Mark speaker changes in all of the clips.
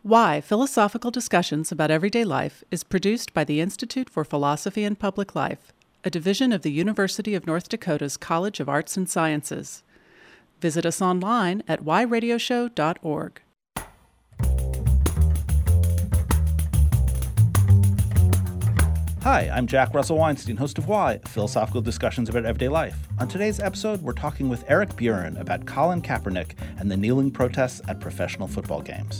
Speaker 1: Why Philosophical Discussions About Everyday Life is produced by the Institute for Philosophy and Public Life, a division of the University of North Dakota's College of Arts and Sciences. Visit us online at whyradioshow.org.
Speaker 2: Hi, I'm Jack Russell Weinstein, host of Why, Philosophical Discussions About Everyday Life. On today's episode, we're talking with Eric Buren about Colin Kaepernick and the kneeling protests at professional football games.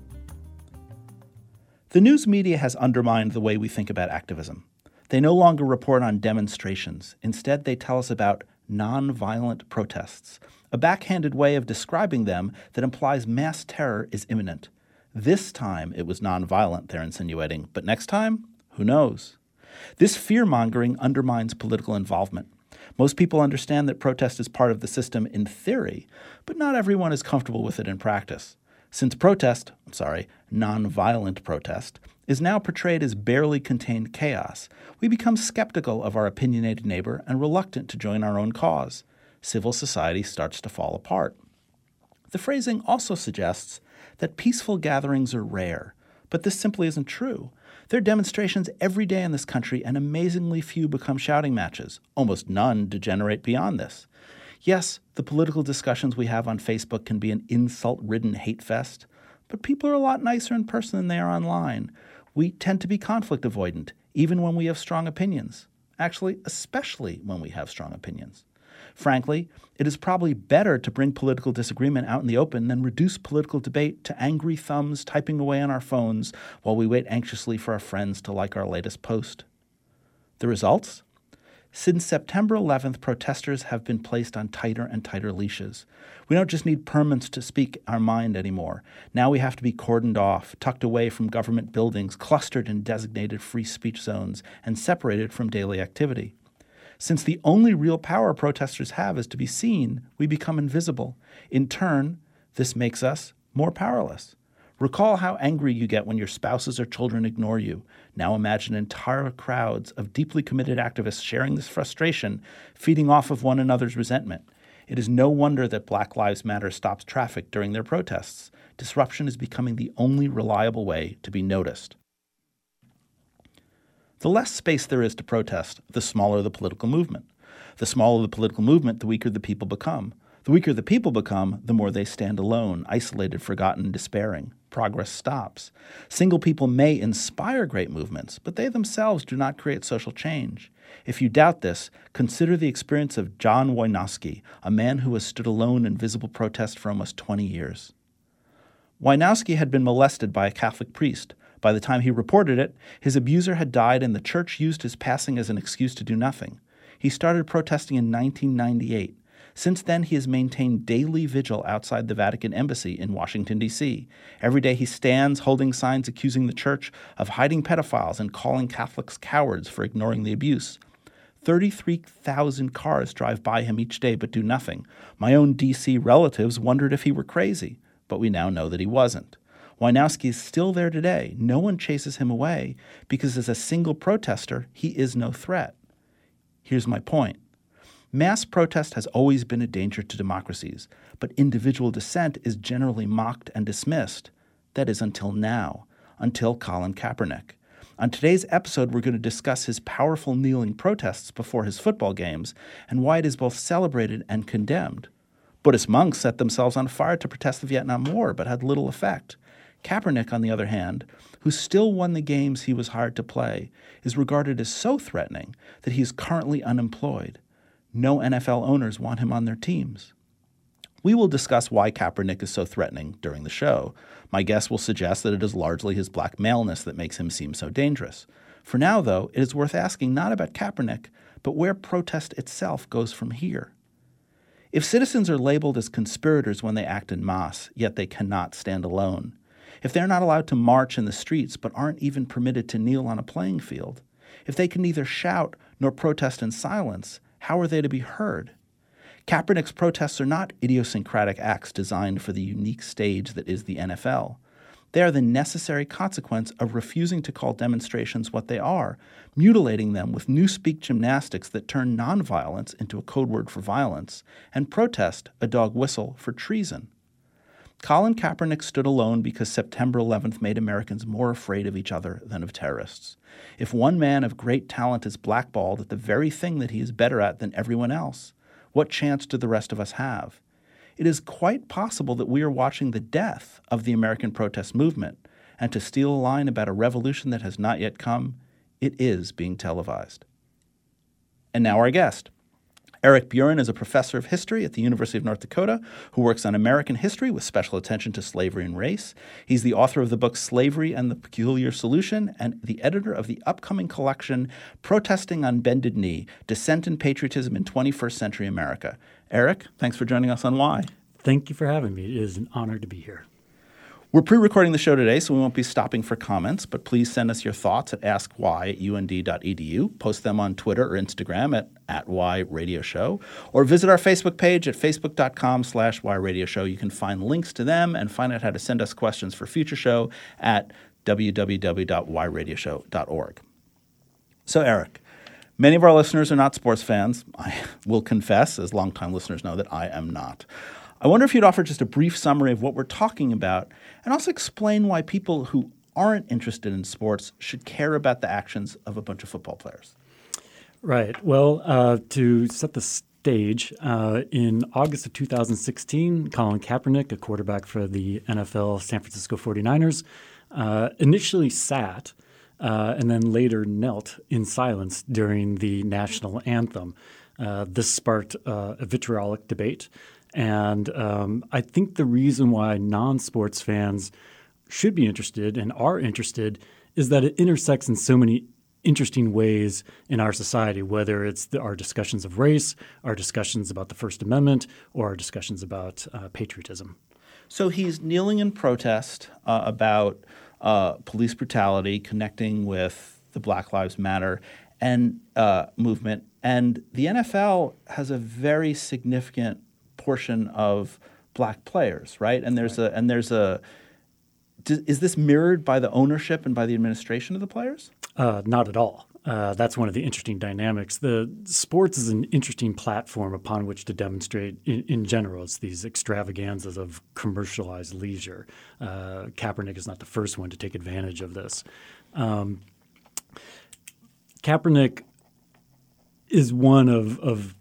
Speaker 2: The news media has undermined the way we think about activism. They no longer report on demonstrations. Instead, they tell us about nonviolent protests, a backhanded way of describing them that implies mass terror is imminent. This time it was nonviolent, they're insinuating, but next time, who knows? This fear-mongering undermines political involvement. Most people understand that protest is part of the system in theory, but not everyone is comfortable with it in practice. Since nonviolent protest, is now portrayed as barely contained chaos, we become skeptical of our opinionated neighbor and reluctant to join our own cause. Civil society starts to fall apart. The phrasing also suggests that peaceful gatherings are rare, but this simply isn't true. There are demonstrations every day in this country, and amazingly few become shouting matches. Almost none degenerate beyond this. Yes, the political discussions we have on Facebook can be an insult-ridden hate fest, but people are a lot nicer in person than they are online. We tend to be conflict avoidant, even when we have strong opinions. Actually, especially when we have strong opinions. Frankly, it is probably better to bring political disagreement out in the open than reduce political debate to angry thumbs typing away on our phones while we wait anxiously for our friends to like our latest post. The results? Since September 11th, protesters have been placed on tighter and tighter leashes. We don't just need permits to speak our mind anymore. Now we have to be cordoned off, tucked away from government buildings, clustered in designated free speech zones, and separated from daily activity. Since the only real power protesters have is to be seen, we become invisible. In turn, this makes us more powerless. Recall how angry you get when your spouses or children ignore you. Now imagine entire crowds of deeply committed activists sharing this frustration, feeding off of one another's resentment. It is no wonder that Black Lives Matter stops traffic during their protests. Disruption is becoming the only reliable way to be noticed. The less space there is to protest, the smaller the political movement. The smaller the political movement, the weaker the people become. The weaker the people become, the more they stand alone, isolated, forgotten, despairing. Progress stops. Single people may inspire great movements, but they themselves do not create social change. If you doubt this, consider the experience of John Wieniawski, a man who has stood alone in visible protest for almost 20 years. Wieniawski had been molested by a Catholic priest. By the time he reported it, his abuser had died and the church used his passing as an excuse to do nothing. He started protesting in 1998. Since then, he has maintained daily vigil outside the Vatican Embassy in Washington, D.C. Every day he stands holding signs accusing the church of hiding pedophiles and calling Catholics cowards for ignoring the abuse. 33,000 cars drive by him each day but do nothing. My own D.C. relatives wondered if he were crazy, but we now know that he wasn't. Wieniawski is still there today. No one chases him away because as a single protester, he is no threat. Here's my point. Mass protest has always been a danger to democracies, but individual dissent is generally mocked and dismissed. That is until now, until Colin Kaepernick. On today's episode, we're going to discuss his powerful kneeling protests before his football games and why it is both celebrated and condemned. Buddhist monks set themselves on fire to protest the Vietnam War, but had little effect. Kaepernick, on the other hand, who still won the games he was hired to play, is regarded as so threatening that he is currently unemployed. No NFL owners want him on their teams. We will discuss why Kaepernick is so threatening during the show. My guest will suggest that it is largely his black maleness that makes him seem so dangerous. For now, though, it is worth asking not about Kaepernick, but where protest itself goes from here. If citizens are labeled as conspirators when they act en masse, yet they cannot stand alone, if they're not allowed to march in the streets but aren't even permitted to kneel on a playing field, if they can neither shout nor protest in silence, how are they to be heard? Kaepernick's protests are not idiosyncratic acts designed for the unique stage that is the NFL. They are the necessary consequence of refusing to call demonstrations what they are, mutilating them with newspeak gymnastics that turn nonviolence into a code word for violence, and protest a dog whistle for treason. Colin Kaepernick stood alone because September 11th made Americans more afraid of each other than of terrorists. If one man of great talent is blackballed at the very thing that he is better at than everyone else, what chance do the rest of us have? It is quite possible that we are watching the death of the American protest movement, and to steal a line about a revolution that has not yet come, it is being televised. And now our guest. Eric Buren is a professor of history at the University of North Dakota who works on American history with special attention to slavery and race. He's the author of the book Slavery and the Peculiar Solution and the editor of the upcoming collection Protesting on Bended Knee, Dissent and Patriotism in 21st Century America. Eric, thanks for joining us on Why.
Speaker 3: Thank you for having me. It is an honor to be here.
Speaker 2: We're pre-recording the show today, so we won't be stopping for comments, but please send us your thoughts at askwhy@und.edu. Post them on Twitter or Instagram at @whyradioshow, or visit our Facebook page at facebook.com/whyradioshow. You can find links to them and find out how to send us questions for future show at www.whyradioshow.org. So, Eric, many of our listeners are not sports fans. I will confess, as longtime listeners know, that I am not. I wonder if you'd offer just a brief summary of what we're talking about and also explain why people who aren't interested in sports should care about the actions of a bunch of football players.
Speaker 3: Right. Well, to set the stage, in August of 2016, Colin Kaepernick, a quarterback for the NFL San Francisco 49ers, initially sat and then later knelt in silence during the national anthem. This sparked a vitriolic debate. And I think the reason why non-sports fans should be interested and are interested is that it intersects in so many interesting ways in our society, whether it's our discussions of race, our discussions about the First Amendment, or our discussions about patriotism.
Speaker 2: So he's kneeling in protest about police brutality, connecting with the Black Lives Matter and movement. And the NFL has a very significant portion of black players, right? And is this mirrored by the ownership and by the administration of the players?
Speaker 3: Not at all. That's one of the interesting dynamics. The sports is an interesting platform upon which to demonstrate in general. It's these extravaganzas of commercialized leisure. Kaepernick is not the first one to take advantage of this. Kaepernick is one of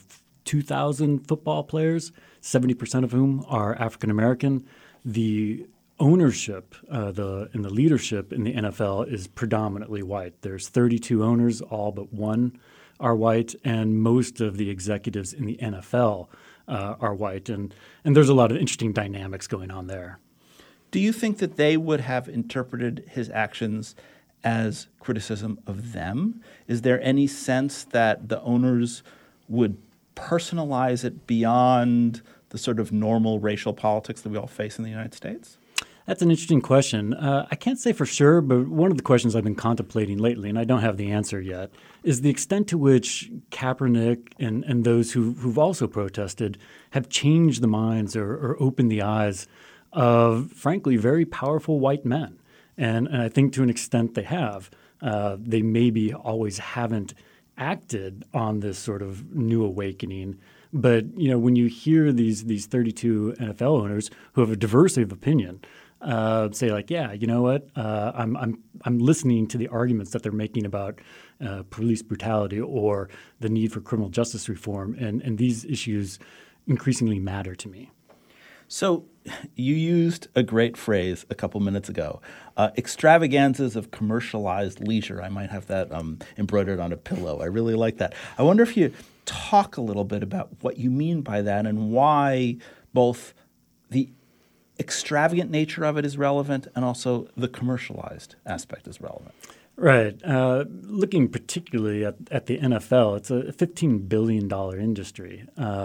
Speaker 3: 2,000 football players, 70% of whom are African American. The ownership and the leadership in the NFL is predominantly white. There's 32 owners, all but one are white, and most of the executives in the NFL are white. And there's a lot of interesting dynamics going on there.
Speaker 2: Do you think that they would have interpreted his actions as criticism of them? Is there any sense that the owners would personalize it beyond the sort of normal racial politics that we all face in the United States?
Speaker 3: That's an interesting question. I can't say for sure, but one of the questions I've been contemplating lately, and I don't have the answer yet, is the extent to which Kaepernick and those who've also protested have changed the minds or opened the eyes of, frankly, very powerful white men. And I think to an extent they have. They maybe always haven't acted on this sort of new awakening. But, when you hear these 32 NFL owners who have a diversity of opinion say like, yeah, you know what, I'm listening to the arguments that they're making about police brutality or the need for criminal justice reform, and these issues increasingly matter to me.
Speaker 2: So you used a great phrase a couple minutes ago, extravaganzas of commercialized leisure. I might have that embroidered on a pillow. I really like that. I wonder if you talk a little bit about what you mean by that and why both the extravagant nature of it is relevant and also the commercialized aspect is relevant.
Speaker 3: Right. Looking particularly at the NFL, it's a $15 billion industry.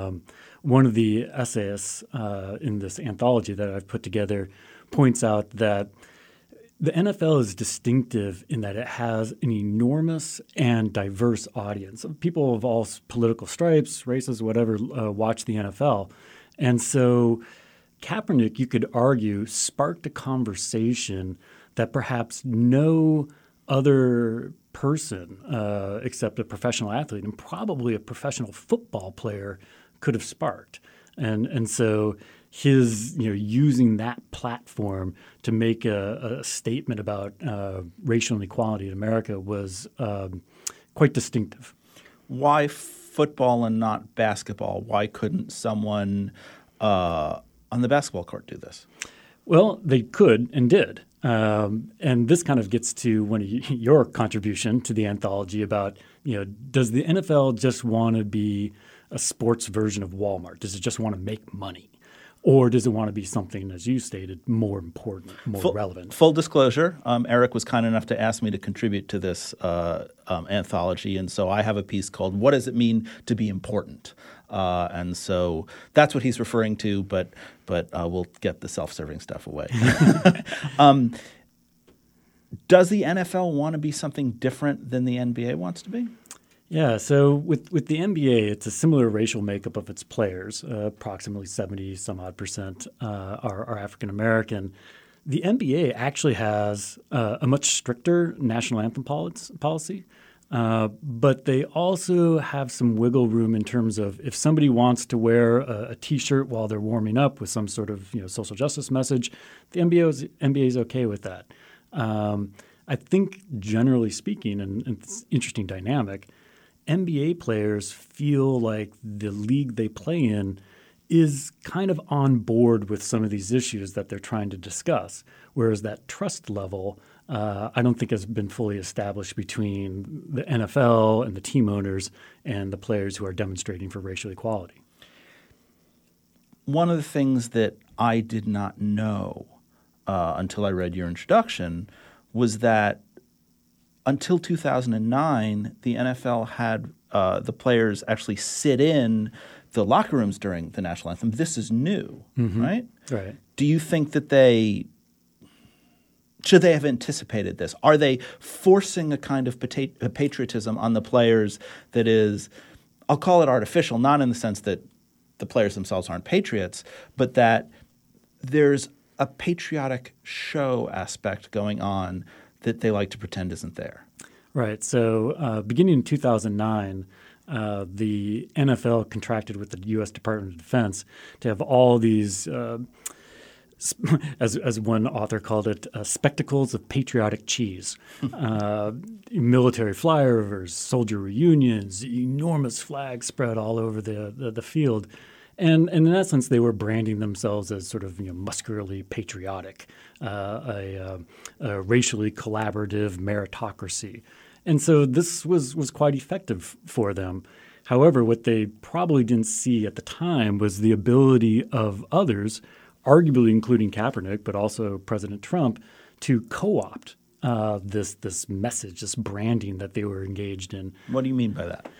Speaker 3: One of the essayists in this anthology that I've put together points out that the NFL is distinctive in that it has an enormous and diverse audience. People of all political stripes, races, whatever, watch the NFL. And so Kaepernick, you could argue, sparked a conversation that perhaps no other person except a professional athlete and probably a professional football player could have sparked. And so his using that platform to make a statement about racial inequality in America was quite distinctive.
Speaker 2: Why football and not basketball? Why couldn't someone on the basketball court do this?
Speaker 3: Well, they could and did. And this kind of gets to one of your contribution to the anthology about, does the NFL just want to be a sports version of Walmart? Does it just want to make money? Or does it want to be something, as you stated, more important, more relevant?
Speaker 2: Full disclosure, Eric was kind enough to ask me to contribute to this anthology, and so I have a piece called "What Does It Mean to Be Important?" And so that's what he's referring to, but we'll get the self-serving stuff away. Does the NFL want to be something different than the NBA wants to be?
Speaker 3: Yeah, so with the NBA, it's a similar racial makeup of its players. Approximately 70-some-odd% are African American. The NBA actually has a much stricter national anthem policy, but they also have some wiggle room in terms of if somebody wants to wear a T-shirt while they're warming up with some sort of social justice message, the NBA is okay with that. I think generally speaking, and it's an interesting dynamic, NBA players feel like the league they play in is kind of on board with some of these issues that they're trying to discuss, whereas that trust level I don't think has been fully established between the NFL and the team owners and the players who are demonstrating for racial equality.
Speaker 2: One of the things that I did not know until I read your introduction was that until 2009, the NFL had the players actually sit in the locker rooms during the national anthem. This is new, right?
Speaker 3: Right.
Speaker 2: Do you think that should they have anticipated this? Are they forcing a kind of patriotism on the players that is, I'll call it artificial, not in the sense that the players themselves aren't patriots, but that there's a patriotic show aspect going on that they like to pretend isn't there?
Speaker 3: Right. So beginning in 2009, the NFL contracted with the U.S. Department of Defense to have all these, as one author called it, spectacles of patriotic cheese. Military flyovers, soldier reunions, enormous flags spread all over the field. And in essence, they were branding themselves as sort of muscularly patriotic, a racially collaborative meritocracy. And so this was quite effective for them. However, what they probably didn't see at the time was the ability of others, arguably including Kaepernick, but also President Trump, to co-opt this message, this branding that they were engaged in.
Speaker 2: What do you mean by that?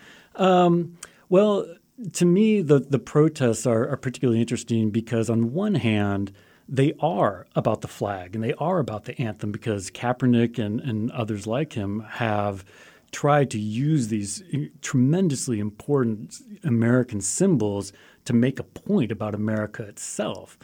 Speaker 3: Well, to me, the protests are particularly interesting because on one hand, they are about the flag and they are about the anthem because Kaepernick and others like him have tried to use these tremendously important American symbols to make a point about America itself.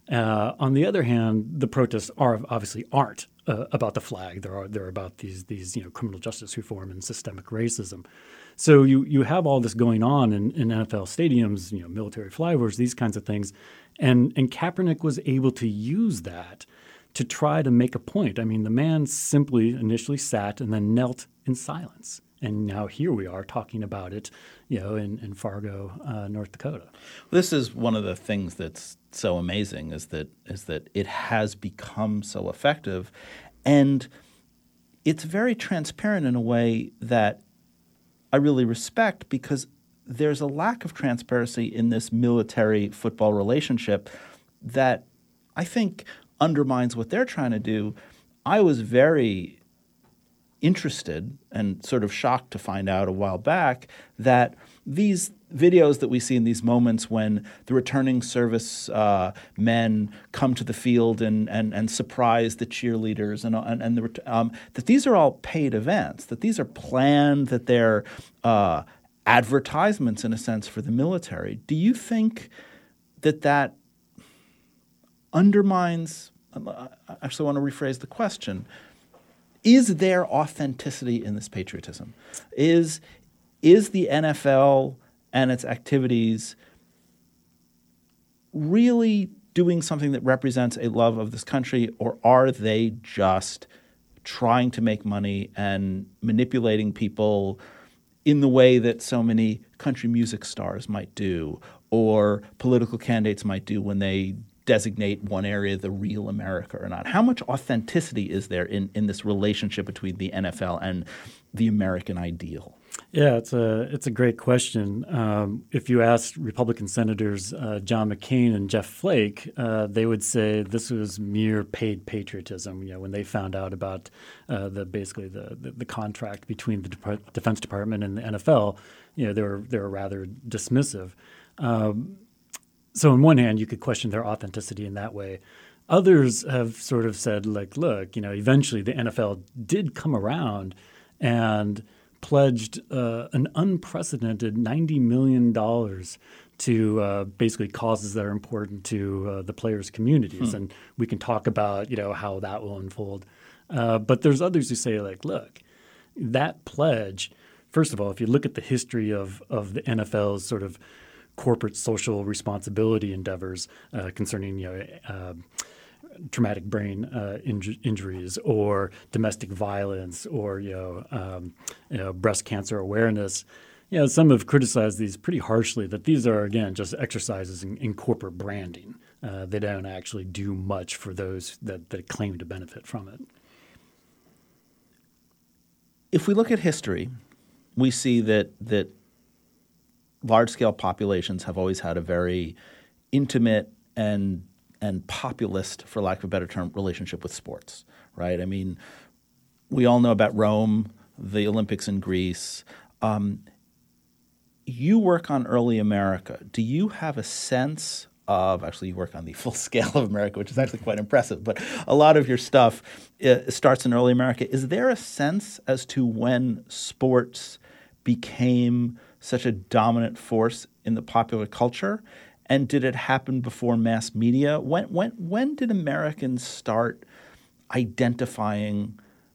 Speaker 3: On the other hand, the protests aren't about the flag. They're about these criminal justice reform and systemic racism. So you have all this going on in NFL stadiums, military flyovers, these kinds of things, and Kaepernick was able to use that to try to make a point. I mean, the man simply initially sat and then knelt in silence, and now here we are talking about it, in Fargo, North Dakota.
Speaker 2: This is one of the things that's so amazing is that it has become so effective, and it's very transparent in a way that I really respect because there's a lack of transparency in this military football relationship that I think undermines what they're trying to do. I was very interested and sort of shocked to find out a while back that these videos that we see in these moments when the returning service men come to the field and surprise the cheerleaders and that these are all paid events, that these are planned, that they're advertisements in a sense for the military. Do you think that undermines – I actually want to rephrase the question. Is there authenticity in this patriotism? Is the NFL and its activities really doing something that represents a love of this country, or are they just trying to make money and manipulating people in the way that so many country music stars might do, or political candidates might do when they designate one area the real America or not? How much authenticity is there in this relationship between the NFL and the American ideal?
Speaker 3: Yeah, it's a great question. If you asked Republican Senators John McCain and Jeff Flake, they would say this was mere paid patriotism. When they found out about the contract between the Defense Department and the NFL, they were rather dismissive. So on one hand, you could question their authenticity in that way. Others have sort of said, like, look, eventually the NFL did come around and pledged an unprecedented $90 million to basically causes that are important to the players' communities. And we can talk about, how that will unfold. But there's others who say, like, look, that pledge, first of all, if you look at the history of the NFL's sort of corporate social responsibility endeavors concerning, traumatic brain injuries or domestic violence or breast cancer awareness. Some have criticized these pretty harshly, that these are, again, just exercises in corporate branding. They don't actually do much for those that claim to benefit from it.
Speaker 2: If we look at history, we see that large-scale populations have always had a very intimate and populist, for lack of a better term, relationship with sports, right? I mean, we all know about Rome, the Olympics in Greece. You work on early America. Do you have a sense of – actually, you work on the full scale of America, which is actually quite impressive, but a lot of your stuff starts in early America. Is there a sense as to when sports became such a dominant force in the popular culture? And did it happen before mass media? When did Americans start identifying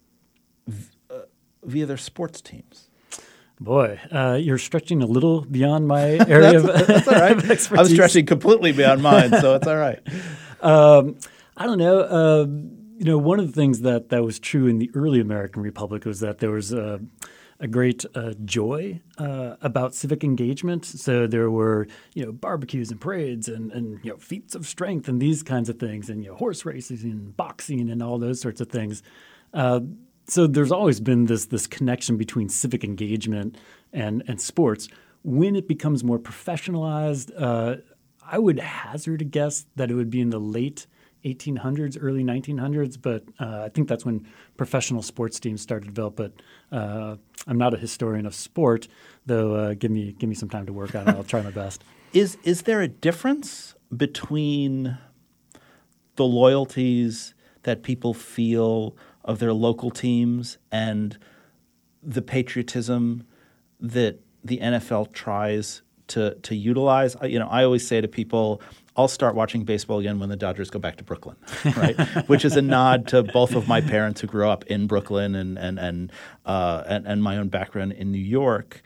Speaker 2: via their sports teams?
Speaker 3: Boy, you're stretching a little beyond my area
Speaker 2: that's all right. Of expertise. I'm stretching completely beyond mine, so it's all right.
Speaker 3: I don't know. One of the things that was true in the early American Republic was that there was a great joy about civic engagement. So there were, barbecues and parades and feats of strength and these kinds of things, and horse races and boxing and all those sorts of things. So there's always been this connection between civic engagement and sports. When it becomes more professionalized, I would hazard a guess that it would be in the late 1800s, early 1900s, but I think that's when professional sports teams started to develop. But I'm not a historian of sport, though. Give me some time to work on it. I'll try my best.
Speaker 2: Is there a difference between the loyalties that people feel of their local teams and the patriotism that the NFL tries to utilize? I always say to people, I'll start watching baseball again when the Dodgers go back to Brooklyn, right? Which is a nod to both of my parents who grew up in Brooklyn and my own background in New York.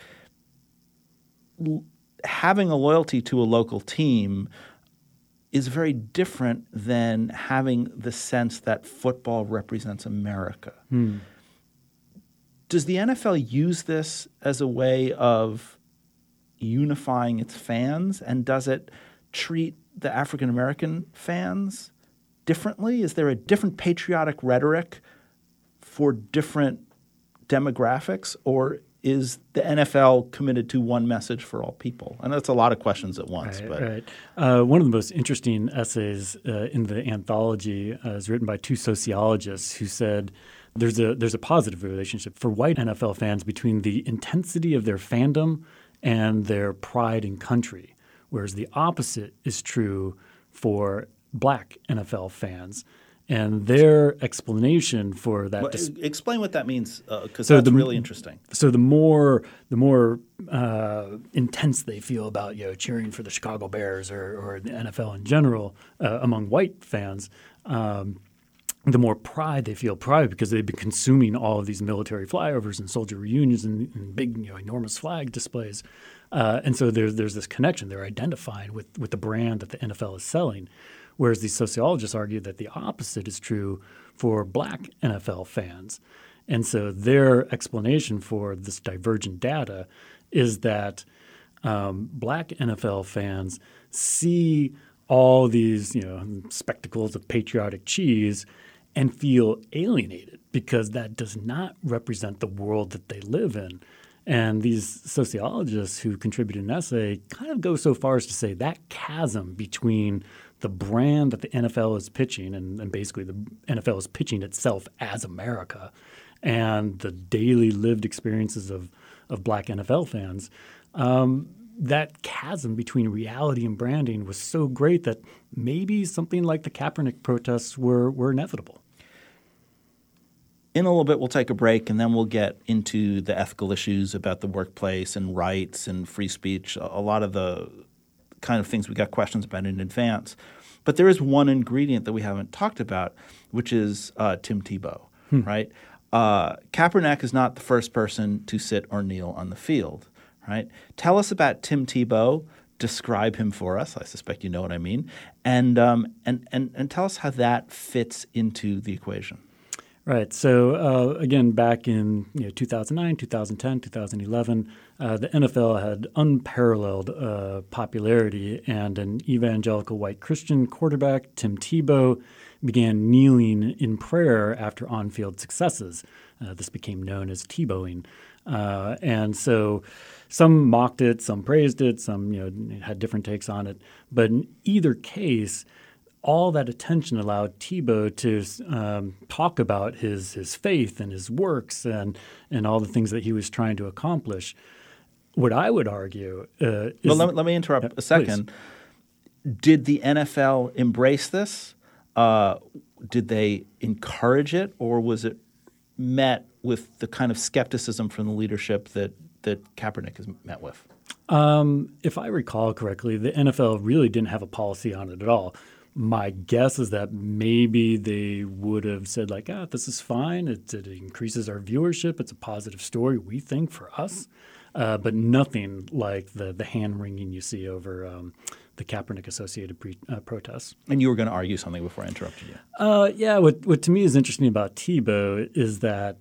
Speaker 2: Having a loyalty to a local team is very different than having the sense that football represents America. Does the NFL use this as a way of unifying its fans, and does it treat the African-American fans differently? Is there a different patriotic rhetoric for different demographics, or is the NFL committed to one message for all people? I know that's a lot of questions at once.
Speaker 3: Right. One of the most interesting essays in the anthology is written by two sociologists who said there's a positive relationship for white NFL fans between the intensity of their fandom and their pride in country, whereas the opposite is true for black NFL fans. And their explanation for that
Speaker 2: explain what that means, because that's really interesting.
Speaker 3: So the more intense they feel about cheering for the Chicago Bears or the NFL in general among white fans, the more pride they feel, because they've been consuming all of these military flyovers and soldier reunions and big enormous flag displays. And so there's this connection. They're identifying with the brand that the NFL is selling. whereas these sociologists argue that the opposite is true for black NFL fans. And so their explanation for this divergent data is that black NFL fans see all these, spectacles of patriotic cheese and feel alienated because that does not represent the world that they live in. And these sociologists who contributed an essay kind of go so far as to say that chasm between the brand that the NFL is pitching, and basically the NFL is pitching itself as America, and the daily lived experiences of black NFL fans, that chasm between reality and branding was so great that maybe something like the Kaepernick protests were inevitable.
Speaker 2: In a little bit, we'll take a break, and then we'll get into the ethical issues about the workplace and rights and free speech, a lot of the kind of things we got questions about in advance. But there is one ingredient that we haven't talked about, which is Tim Tebow, right? Kaepernick is not the first person to sit or kneel on the field, right? Tell us about Tim Tebow. Describe him for us. I suspect you know what I mean. And tell us how that fits into the equation.
Speaker 3: Right. So, again, back in 2009, 2010, 2011, the NFL had unparalleled popularity, and an evangelical white Christian quarterback, Tim Tebow, began kneeling in prayer after on-field successes. This became known as Tebowing. And so some mocked it, some praised it, some had different takes on it. But in either case, all that attention allowed Tebow to talk about his faith and his works and all the things that he was trying to accomplish. What I would argue is—
Speaker 2: Well, let me interrupt a second.
Speaker 3: Please.
Speaker 2: Did the NFL embrace this? Did they encourage it, or was it met with the kind of skepticism from the leadership that Kaepernick is met with?
Speaker 3: If I recall correctly, the NFL really didn't have a policy on it at all. My guess is that maybe they would have said like, this is fine. It increases our viewership. It's a positive story, we think, for us. But nothing like the hand-wringing you see over the Kaepernick-associated protests.
Speaker 2: And you were going to argue something before I interrupted you.
Speaker 3: What to me is interesting about Tebow is that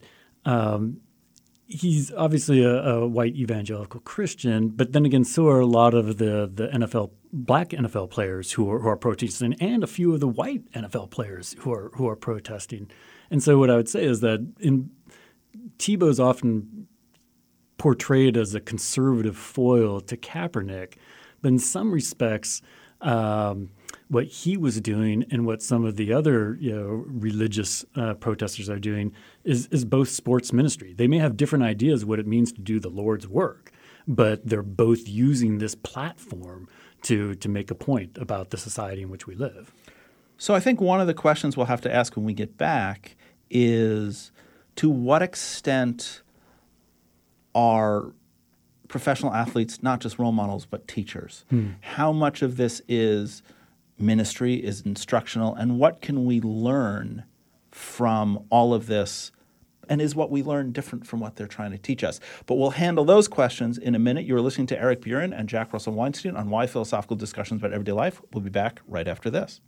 Speaker 3: he's obviously a white evangelical Christian, but then again, so are a lot of the NFL black NFL players who are protesting, and a few of the white NFL players who are protesting. And so what I would say is that Tebow's often portrayed as a conservative foil to Kaepernick, but in some respects, what he was doing and what some of the other religious protesters are doing is both sports ministry. They may have different ideas what it means to do the Lord's work, but they're both using this platform to make a point about the society in which we live.
Speaker 2: So I think one of the questions we'll have to ask when we get back is, to what extent are professional athletes not just role models but teachers? How much of this is ministry, is instructional, and what can we learn from all of this? And is what we learn different from what they're trying to teach us? But we'll handle those questions in a minute. You're listening to Eric Buren and Jack Russell Weinstein on Why Philosophical Discussions About Everyday Life. We'll be back right after this.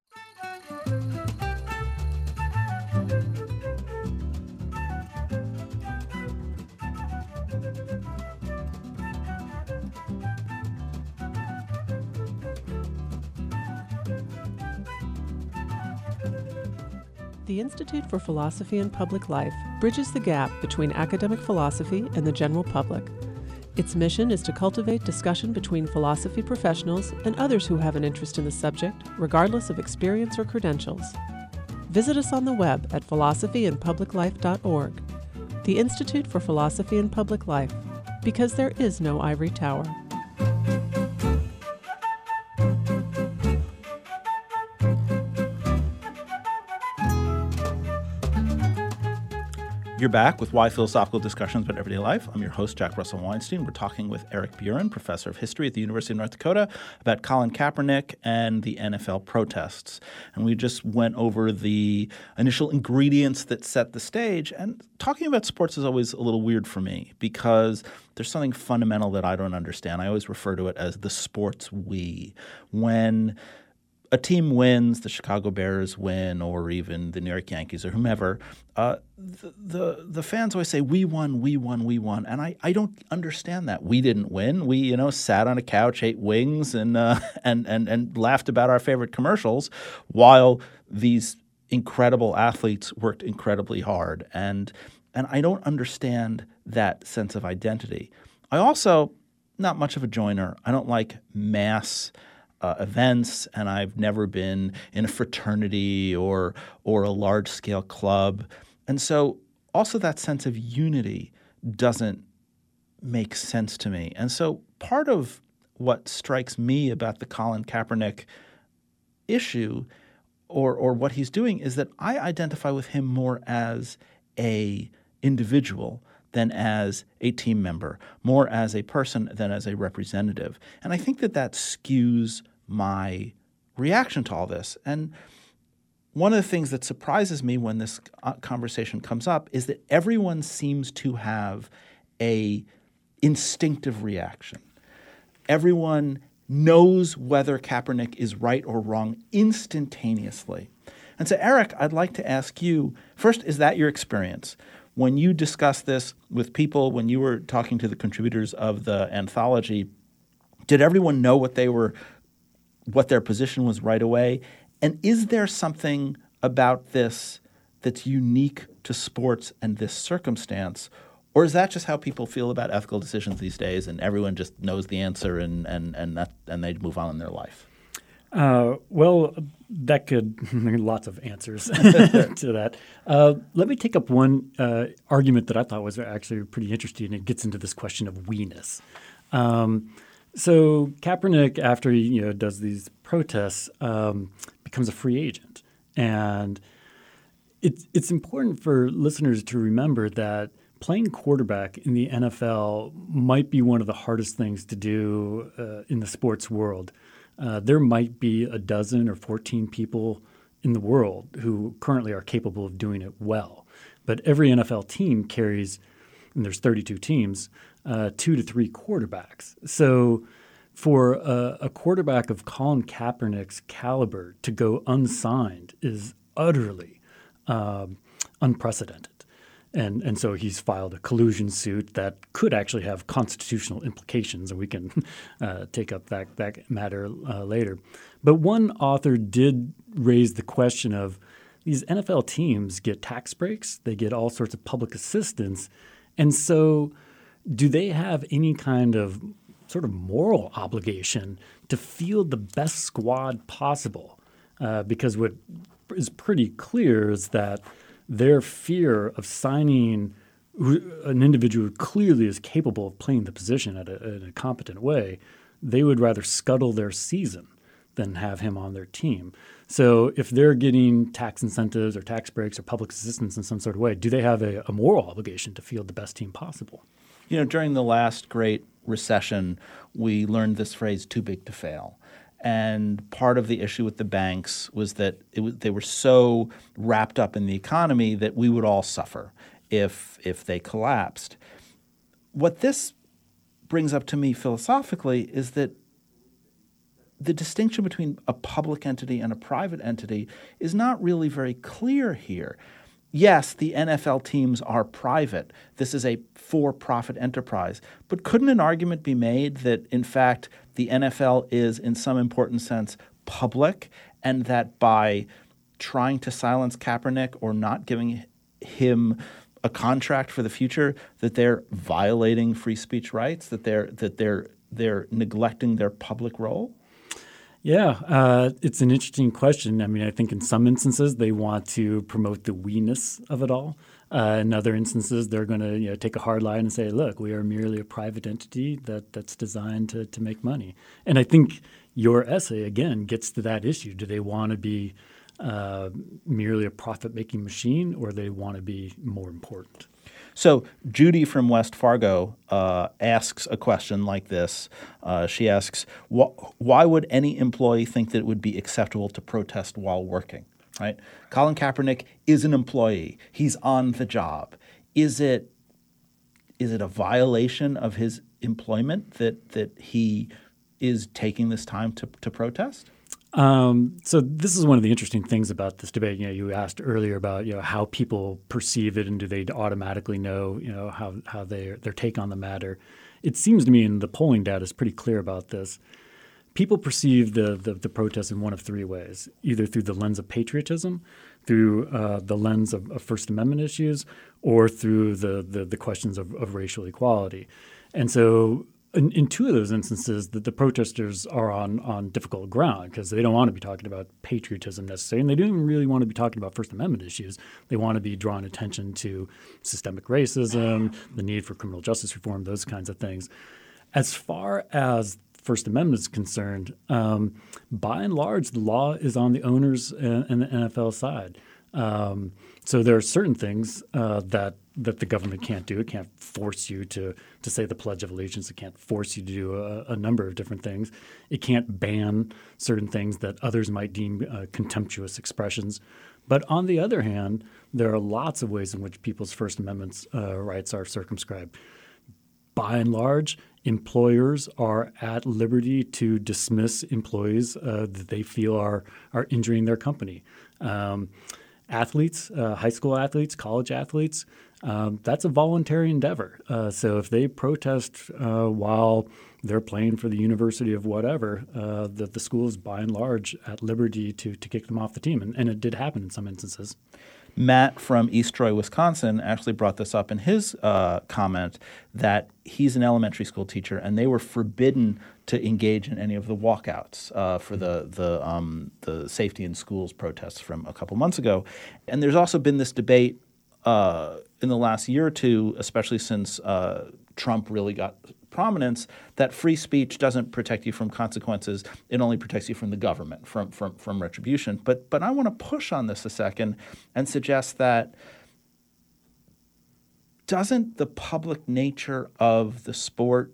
Speaker 1: The Institute for Philosophy and Public Life bridges the gap between academic philosophy and the general public. Its mission is to cultivate discussion between philosophy professionals and others who have an interest in the subject, regardless of experience or credentials. Visit us on the web at philosophyandpubliclife.org. The Institute for Philosophy and Public Life, because there is no ivory tower.
Speaker 2: You're back with Why Philosophical Discussions About Everyday Life. I'm your host, Jack Russell Weinstein. We're talking with Eric Buren, professor of history at the University of North Dakota, about Colin Kaepernick and the NFL protests. And we just went over the initial ingredients that set the stage. And talking about sports is always a little weird for me because there's something fundamental that I don't understand. I always refer to it as the sports we. When a team wins, the Chicago Bears win, or even the New York Yankees or whomever, the fans always say, we won, we won, we won. And I don't understand that. We didn't win. We, sat on a couch, ate wings, and laughed about our favorite commercials while these incredible athletes worked incredibly hard. And I don't understand that sense of identity. I also, not much of a joiner. I don't like mass events, and I've never been in a fraternity or a large-scale club. And so also that sense of unity doesn't make sense to me. And so part of what strikes me about the Colin Kaepernick issue or what he's doing is that I identify with him more as a individual than as a team member, more as a person than as a representative. And I think that skews my reaction to all this. And one of the things that surprises me when this conversation comes up is that everyone seems to have a instinctive reaction. Everyone knows whether Kaepernick is right or wrong instantaneously. And so, Eric, I'd like to ask you, first, is that your experience? When you discuss this with people, when you were talking to the contributors of the anthology, did everyone know what their position was right away? And is there something about this that's unique to sports and this circumstance? Or is that just how people feel about ethical decisions these days, and everyone just knows the answer and they move on in their life?
Speaker 3: Well, that could – there are lots of answers to that. Let me take up one argument that I thought was actually pretty interesting, and it gets into this question of we-ness. So Kaepernick, after he does these protests, becomes a free agent. And it's important for listeners to remember that playing quarterback in the NFL might be one of the hardest things to do in the sports world. There might be a dozen or 14 people in the world who currently are capable of doing it well. But every NFL team carries, and there's 32 teams, 2 to 3 quarterbacks. So for a quarterback of Colin Kaepernick's caliber to go unsigned is utterly unprecedented. And so he's filed a collusion suit that could actually have constitutional implications, and we can take up that matter later. But one author did raise the question of these NFL teams get tax breaks, they get all sorts of public assistance, and so do they have any kind of sort of moral obligation to field the best squad possible? Because what is pretty clear is that their fear of signing an individual who clearly is capable of playing the position in a competent way, they would rather scuttle their season than have him on their team. So if they're getting tax incentives or tax breaks or public assistance in some sort of way, do they have a moral obligation to field the best team possible?
Speaker 2: During the last great recession, we learned this phrase, too big to fail. And part of the issue with the banks was that they were so wrapped up in the economy that we would all suffer if they collapsed. What this brings up to me philosophically is that the distinction between a public entity and a private entity is not really very clear here. Yes, the NFL teams are private. This is a for-profit enterprise. But couldn't an argument be made that, in fact, the NFL is, in some important sense, public, and that by trying to silence Kaepernick or not giving him a contract for the future, that they're violating free speech rights, that they're neglecting their public role?
Speaker 3: Yeah, it's an interesting question. I mean, I think in some instances they want to promote the we-ness of it all. In other instances, they're going to take a hard line and say, look, we are merely a private entity that's designed to make money. And I think your essay, again, gets to that issue. Do they want to be merely a profit-making machine, or do they want to be more important?
Speaker 2: So Judy from West Fargo asks a question like this. She asks, why would any employee think that it would be acceptable to protest while working? Right? Colin Kaepernick is an employee. He's on the job. Is it a violation of his employment that he is taking this time to protest?
Speaker 3: So this is one of the interesting things about this debate. You asked earlier about how people perceive it, and do they automatically know how their take on the matter. It seems to me, and the polling data is pretty clear about this, people perceive the protest in one of three ways: either through the lens of patriotism, through the lens of First Amendment issues, or through the questions of racial equality. And so in two of those instances, the protesters are on difficult ground because they don't want to be talking about patriotism necessarily, and they don't even really want to be talking about First Amendment issues. They want to be drawing attention to systemic racism, the need for criminal justice reform, those kinds of things. As far as First Amendment is concerned, by and large, the law is on the owners and the NFL side. So there are certain things that the government can't do. It can't force you to say the Pledge of Allegiance. It can't force you to do a number of different things. It can't ban certain things that others might deem contemptuous expressions. But on the other hand, there are lots of ways in which people's First Amendment rights are circumscribed. By and large, employers are at liberty to dismiss employees that they feel are injuring their company. Athletes, high school athletes, college athletes, that's a voluntary endeavor. So if they protest while they're playing for the university of whatever, the school is by and large at liberty to kick them off the team. And it did happen in some instances.
Speaker 2: Matt from East Troy, Wisconsin, actually brought this up in his comment that he's an elementary school teacher, and they were forbidden to engage in any of the walkouts for the safety in schools protests from a couple months ago. And there's also been this debate in the last year or two, especially since Trump really got prominence, that free speech doesn't protect you from consequences. It only protects you from the government, from retribution. But I want to push on this a second and suggest that doesn't the public nature of the sport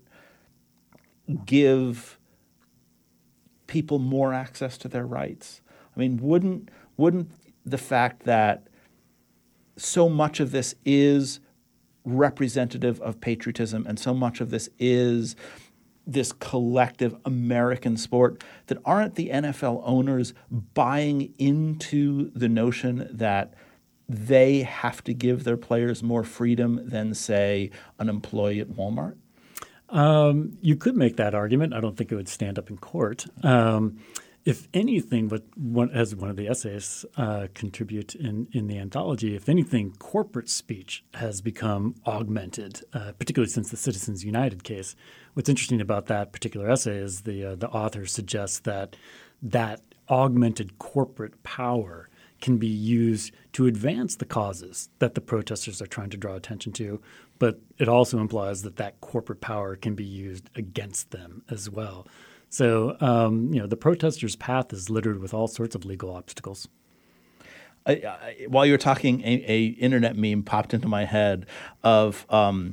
Speaker 2: give people more access to their rights? I mean, wouldn't the fact that so much of this is representative of patriotism and so much of this is this collective American sport, that aren't the NFL owners buying into the notion that they have to give their players more freedom than, say, an employee at Walmart?
Speaker 3: You could make that argument. I don't think it would stand up in court. If anything, but as one of the essayists contribute in the anthology, if anything, corporate speech has become augmented, particularly since the Citizens United case. What's interesting about that particular essay is the author suggests that augmented corporate power can be used to advance the causes that the protesters are trying to draw attention to, but it also implies that corporate power can be used against them as well. So, the protesters' path is littered with all sorts of legal obstacles.
Speaker 2: While you were talking, a internet meme popped into my head of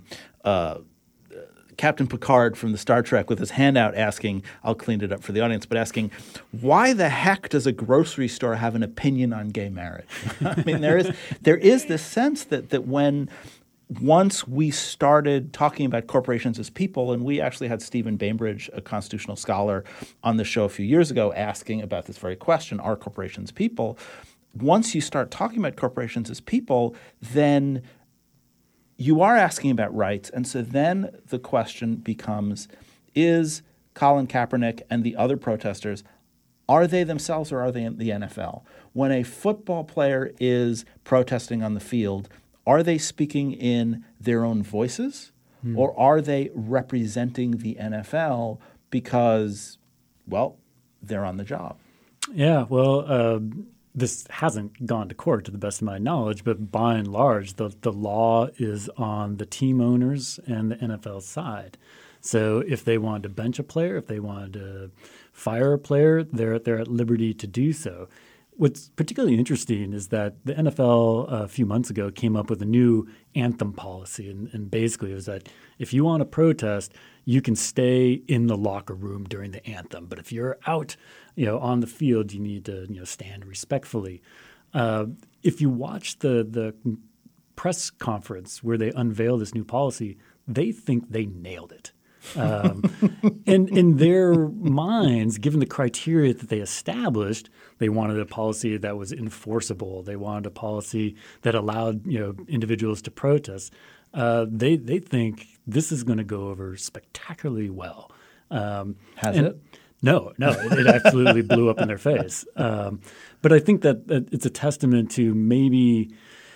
Speaker 2: Captain Picard from the Star Trek with his hand out asking, I'll clean it up for the audience, but asking, why the heck does a grocery store have an opinion on gay marriage? I mean, there is this sense that once we started talking about corporations as people, and we actually had Stephen Bainbridge, a constitutional scholar, on the show a few years ago asking about this very question, are corporations people? Once you start talking about corporations as people, then you are asking about rights. And so then the question becomes, is Colin Kaepernick and the other protesters, are they themselves or are they in the NFL? When a football player is protesting on the field, are they speaking in their own voices, or are they representing the NFL because, well, they're on the job?
Speaker 3: Yeah, well, this hasn't gone to court to the best of my knowledge, but by and large, the law is on the team owners and the NFL side. So if they wanted to bench a player, if they wanted to fire a player, they're at liberty to do so. What's particularly interesting is that the NFL a few months ago came up with a new anthem policy, and basically it was that if you want to protest, you can stay in the locker room during the anthem, but if you're out, on the field, you need to stand respectfully. If you watch the press conference where they unveil this new policy, they think they nailed it. And in their minds, given the criteria that they established, they wanted a policy that was enforceable. They wanted a policy that allowed individuals to protest. They think this is going to go over spectacularly well.
Speaker 2: Has it?
Speaker 3: No, it absolutely blew up in their face. But I think that it's a testament to maybe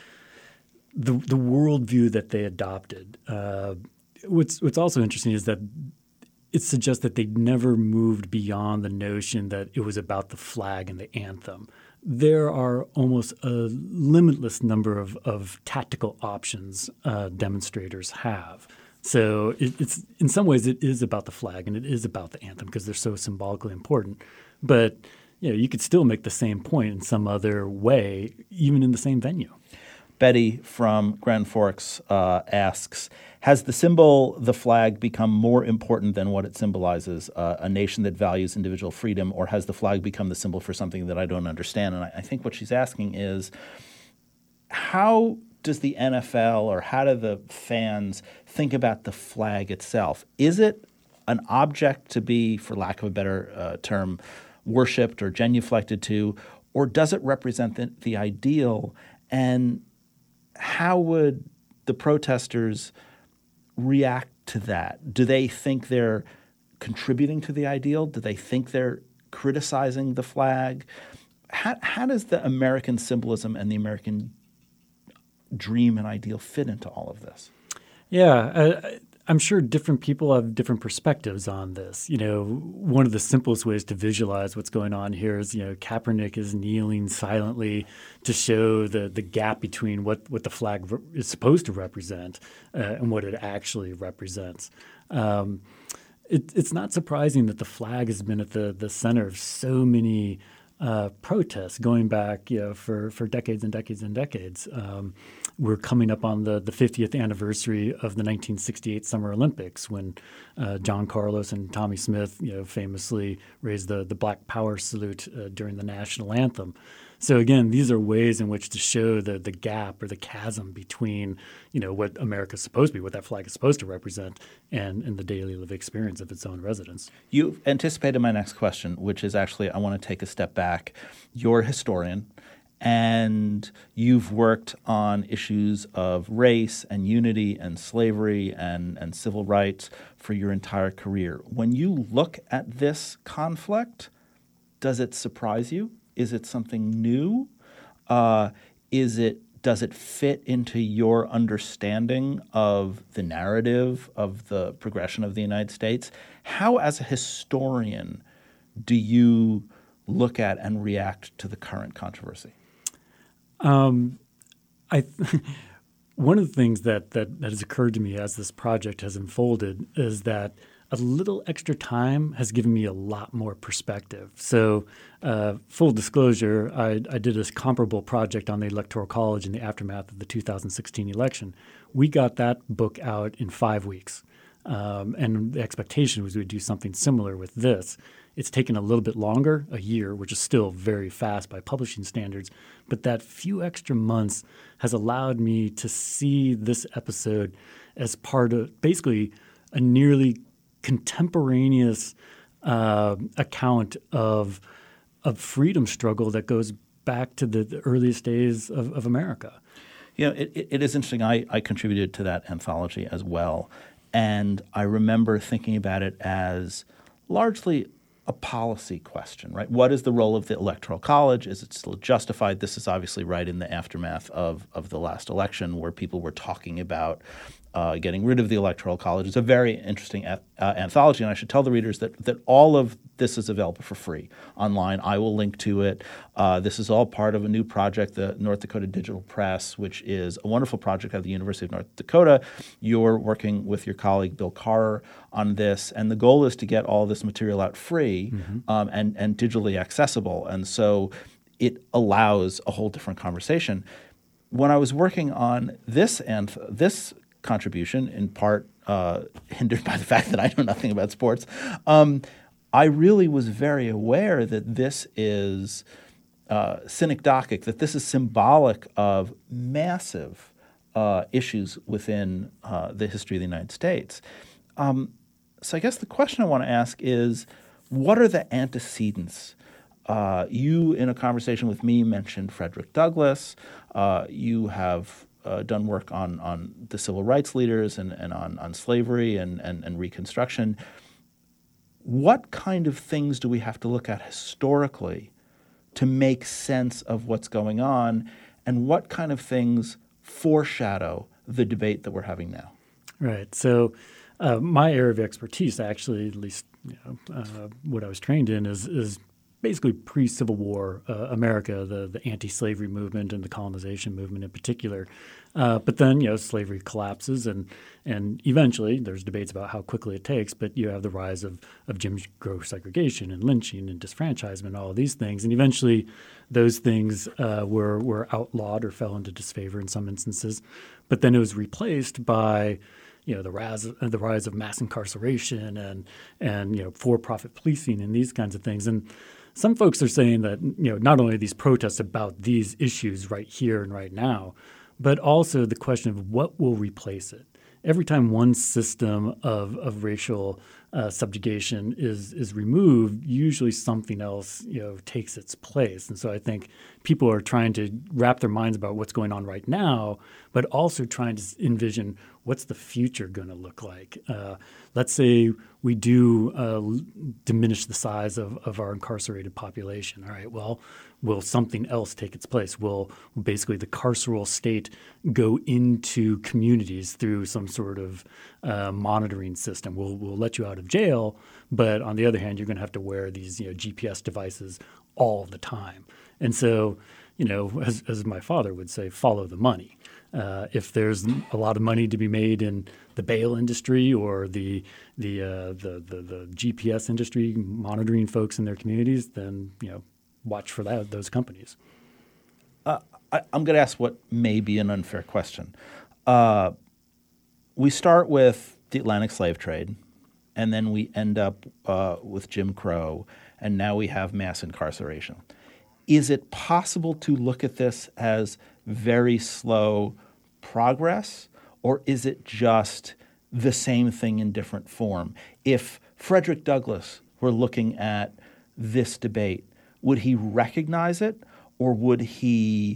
Speaker 3: the worldview that they adopted. What's also interesting is that it suggests that they never moved beyond the notion that it was about the flag and the anthem. There are almost a limitless number of tactical options demonstrators have. So it's in some ways it is about the flag and it is about the anthem because they're so symbolically important. But you could still make the same point in some other way, even in the same venue.
Speaker 2: Betty from Grand Forks asks, has the symbol, the flag, become more important than what it symbolizes, a nation that values individual freedom, or has the flag become the symbol for something that I don't understand? And I think what she's asking is, how does the NFL or how do the fans think about the flag itself? Is it an object to be, for lack of a better term, worshipped or genuflected to, or does it represent the ideal? And how would the protesters react to that? Do they think they're contributing to the ideal? Do they think they're criticizing the flag? How does the American symbolism and the American dream and ideal fit into all of this?
Speaker 3: Yeah, I'm sure different people have different perspectives on this. One of the simplest ways to visualize what's going on here is, Kaepernick is kneeling silently to show the gap between what the flag is supposed to represent and what it actually represents. It's not surprising that the flag has been at the center of so many protests going back, for decades and decades and decades. We're coming up on the 50th anniversary of the 1968 Summer Olympics when John Carlos and Tommie Smith, famously raised the Black Power salute during the national anthem. So again, these are ways in which to show the gap or the chasm between, what America's supposed to be, what that flag is supposed to represent, and the daily lived experience of its own residents.
Speaker 2: You've anticipated my next question, which is actually, I want to take a step back. You're a historian, and you've worked on issues of race and unity and slavery and civil rights for your entire career. When you look at this conflict, does it surprise you? Is it something new? Does it fit into your understanding of the narrative of the progression of the United States? How, as a historian, do you look at and react to the current controversy?
Speaker 3: One of the things that has occurred to me as this project has unfolded is that a little extra time has given me a lot more perspective. So full disclosure, I did a comparable project on the Electoral College in the aftermath of the 2016 election. We got that book out in 5 weeks. And the expectation was we'd do something similar with this. It's taken a little bit longer, a year, which is still very fast by publishing standards. But that few extra months has allowed me to see this episode as part of basically a nearly contemporaneous account of freedom struggle that goes back to the earliest days of America.
Speaker 2: It is interesting. I contributed to that anthology as well. And I remember thinking about it as largely a policy question, right? What is the role of the Electoral College? Is it still justified? This is obviously right in the aftermath of the last election where people were talking about getting rid of the Electoral College. It's a very interesting anthology, and I should tell the readers that all of this is available for free online. I will link to it. This is all part of a new project, the North Dakota Digital Press, which is a wonderful project at the University of North Dakota. You're working with your colleague Bill Carr on this, and the goal is to get all this material out free and digitally accessible. And so it allows a whole different conversation. When I was working on this contribution, in part hindered by the fact that I know nothing about sports, I really was very aware that this is synecdochic, that this is symbolic of massive issues within the history of the United States. So I guess the question I want to ask is, what are the antecedents? You, in a conversation with me, mentioned Frederick Douglass. You have done work on the civil rights leaders and on slavery and Reconstruction. What kind of things do we have to look at historically to make sense of what's going on, and what kind of things foreshadow the debate that we're having now?
Speaker 3: Right. So my area of expertise, actually, at least what I was trained in, is basically pre-Civil War America, the anti-slavery movement and the colonization movement in particular. But then, slavery collapses, and eventually there's debates about how quickly it takes, but you have the rise of Jim Crow segregation and lynching and disfranchisement and all of these things. And eventually those things were outlawed or fell into disfavor in some instances. But then it was replaced by the rise of mass incarceration and for-profit policing and these kinds of things. And some folks are saying that not only are these protests about these issues right here and right now, but also the question of what will replace it. Every time one system of racial subjugation is removed, usually something else takes its place. And so I think people are trying to wrap their minds about what's going on right now, but also trying to envision what's the future going to look like. Let's say we do diminish the size of our incarcerated population. All right, well, will something else take its place? Will basically the carceral state go into communities through some sort of monitoring system? We'll let you out of jail, but on the other hand, you're going to have to wear these GPS devices all the time. And so, as my father would say, follow the money. If there's a lot of money to be made in the bail industry or the GPS industry, monitoring folks in their communities, then watch for those companies.
Speaker 2: I'm going to ask what may be an unfair question. We start with the Atlantic slave trade, and then we end up with Jim Crow, and now we have mass incarceration. Is it possible to look at this as very slow progress, or is it just the same thing in different form? If Frederick Douglass were looking at this debate, would he recognize it, or would he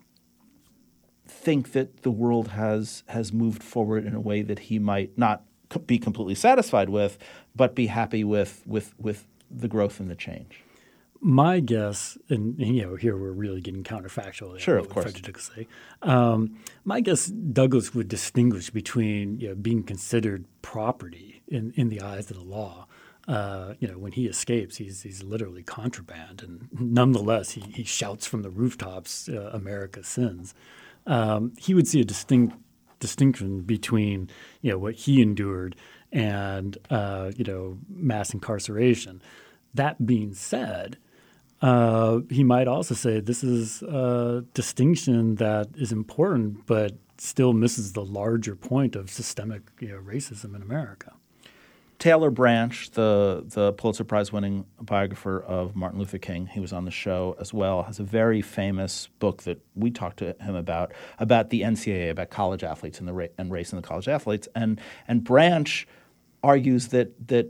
Speaker 2: think that the world has moved forward in a way that he might not be completely satisfied with, but be happy with the growth and the change?
Speaker 3: My guess, and here we're really getting counterfactual.
Speaker 2: Sure, of course.
Speaker 3: Say. My guess, Douglass would distinguish between being considered property in the eyes of the law. When he escapes, he's literally contraband, and nonetheless, he shouts from the rooftops, "America sins." He would see a distinction between what he endured and mass incarceration. That being said, he might also say this is a distinction that is important, but still misses the larger point of systemic racism in America.
Speaker 2: Taylor Branch, the Pulitzer Prize-winning biographer of Martin Luther King, he was on the show as well, has a very famous book that we talked to him about the NCAA, about college athletes and race in the college athletes. And Branch argues that the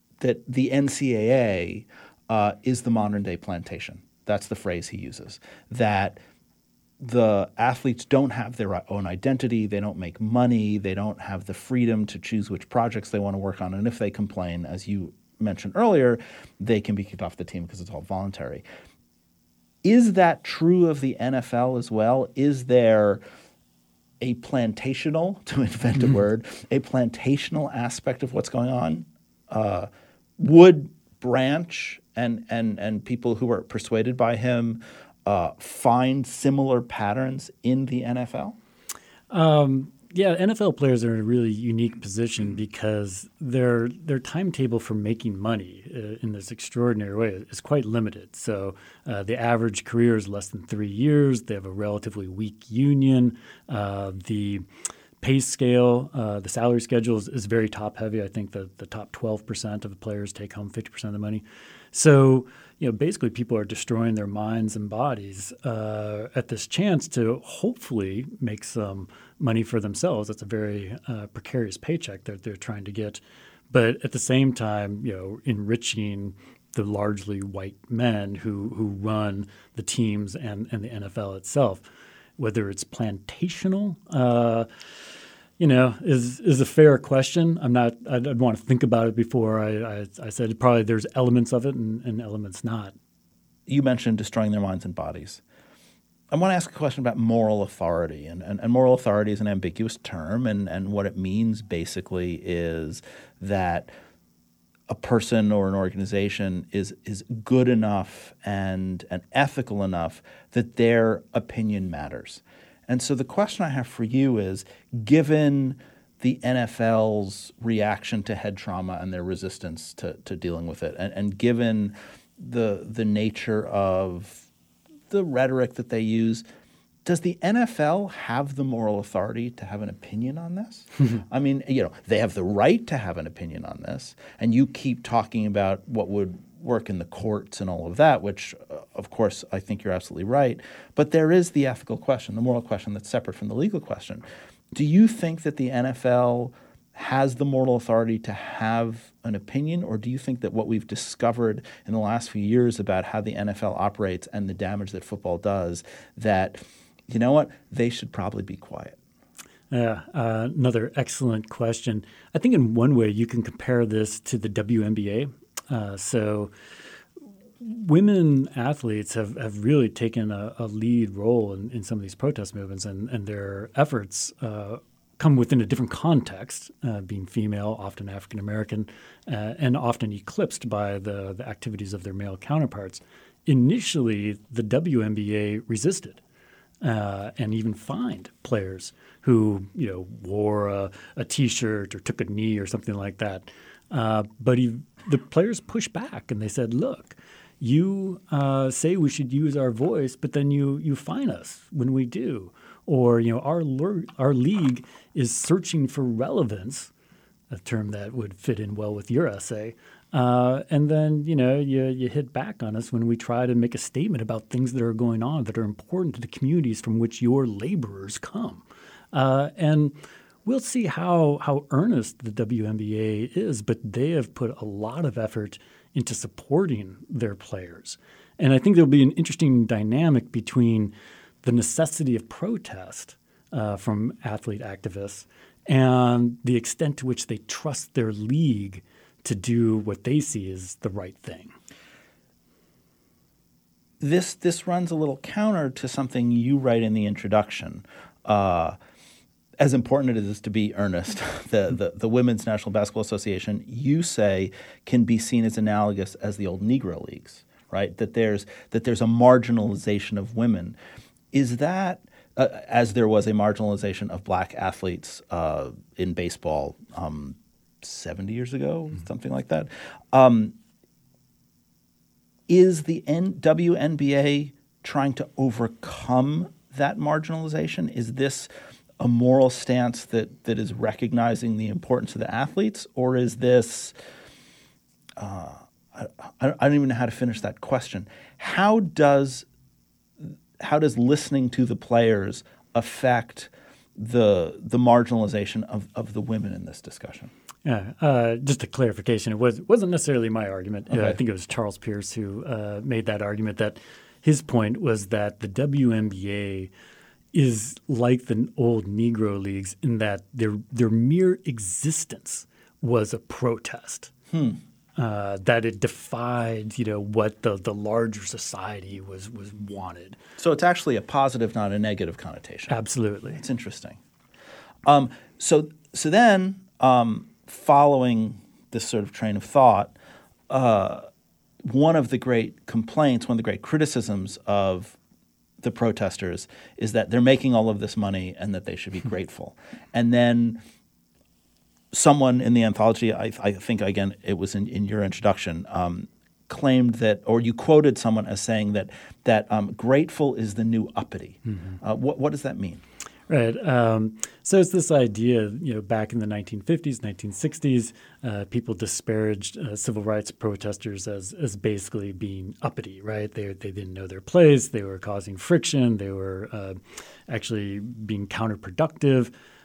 Speaker 2: NCAA is the modern-day plantation. That's the phrase he uses, that the athletes don't have their own identity, they don't make money, they don't have the freedom to choose which projects they want to work on, and if they complain, as you mentioned earlier, they can be kicked off the team because it's all voluntary. Is that true of the NFL as well? Is there a plantational, to invent a word, a plantational aspect of what's going on? Would Branch and people who are persuaded by him find similar patterns in the NFL?
Speaker 3: NFL players are in a really unique position because their timetable for making money in this extraordinary way is quite limited. So the average career is less than 3 years. They have a relatively weak union. The pay scale, the salary schedule is very top-heavy. I think the top 12% of the players take home 50% of the money. So, basically people are destroying their minds and bodies at this chance to hopefully make some money for themselves. That's a very precarious paycheck that they're trying to get. but at the same time, enriching the largely white men who run the teams and the NFL itself. Whether it's plantational, is a fair question. I'd want to think about it before I said probably there's elements of it and elements not.
Speaker 2: You mentioned destroying their minds and bodies. I want to ask a question about moral authority. And moral authority is an ambiguous term, and what it means basically is that a person or an organization is good enough and ethical enough that their opinion matters. And so the question I have for you is, given the NFL's reaction to head trauma and their resistance to dealing with it, and given the nature of the rhetoric that they use, does the NFL have the moral authority to have an opinion on this? I mean, they have the right to have an opinion on this, and you keep talking about what would work in the courts and all of that, which, of course, I think you're absolutely right. But there is the ethical question, the moral question that's separate from the legal question. Do you think that the NFL has the moral authority to have an opinion, or do you think that what we've discovered in the last few years about how the NFL operates and the damage that football does, that you know what? They should probably be quiet.
Speaker 3: Another excellent question. I think in one way you can compare this to the WNBA. So women athletes have really taken a lead role in some of these protest movements, and their efforts come within a different context, being female, often African American, and often eclipsed by the activities of their male counterparts. Initially, the WNBA resisted. And even fined players who, wore a T-shirt or took a knee or something like that. But the players pushed back and they said, "Look, you say we should use our voice, but then you fine us when we do, or our league is searching for relevance," a term that would fit in well with your essay. And then, you hit back on us when we try to make a statement about things that are going on that are important to the communities from which your laborers come. And we'll see how earnest the WNBA is, but they have put a lot of effort into supporting their players. And I think there'll be an interesting dynamic between the necessity of protest from athlete activists and the extent to which they trust their league to do what they see as the right thing.
Speaker 2: This runs a little counter to something you write in the introduction. As important it is to be earnest, the Women's National Basketball Association, you say, can be seen as analogous as the old Negro leagues, right? That there's a marginalization of women. Is that as there was a marginalization of black athletes in baseball 70 years ago, something like that. Is the WNBA trying to overcome that marginalization? Is this a moral stance that is recognizing the importance of the athletes, or is this I don't even know how to finish that question. How does listening to the players affect the marginalization of the women in this discussion?
Speaker 3: Yeah, just a clarification. It wasn't necessarily my argument.
Speaker 2: Okay.
Speaker 3: I think it was Charles Pierce who made that argument. That his point was that the WNBA is like the old Negro leagues in that their mere existence was a protest. That it defied, what the larger society was wanted.
Speaker 2: So it's actually a positive, not a negative connotation.
Speaker 3: Absolutely,
Speaker 2: it's interesting. So then. Following this sort of train of thought, one of the great complaints, one of the great criticisms of the protesters is that they're making all of this money and that they should be grateful. And then someone in the anthology, I think, again, it was in your introduction, claimed that, or you quoted someone as saying that grateful is the new uppity. What does that mean?
Speaker 3: Right. So it's this idea, back in the 1950s, 1960s, people disparaged civil rights protesters as basically being uppity, right? They didn't know their place. They were causing friction. They were actually being counterproductive.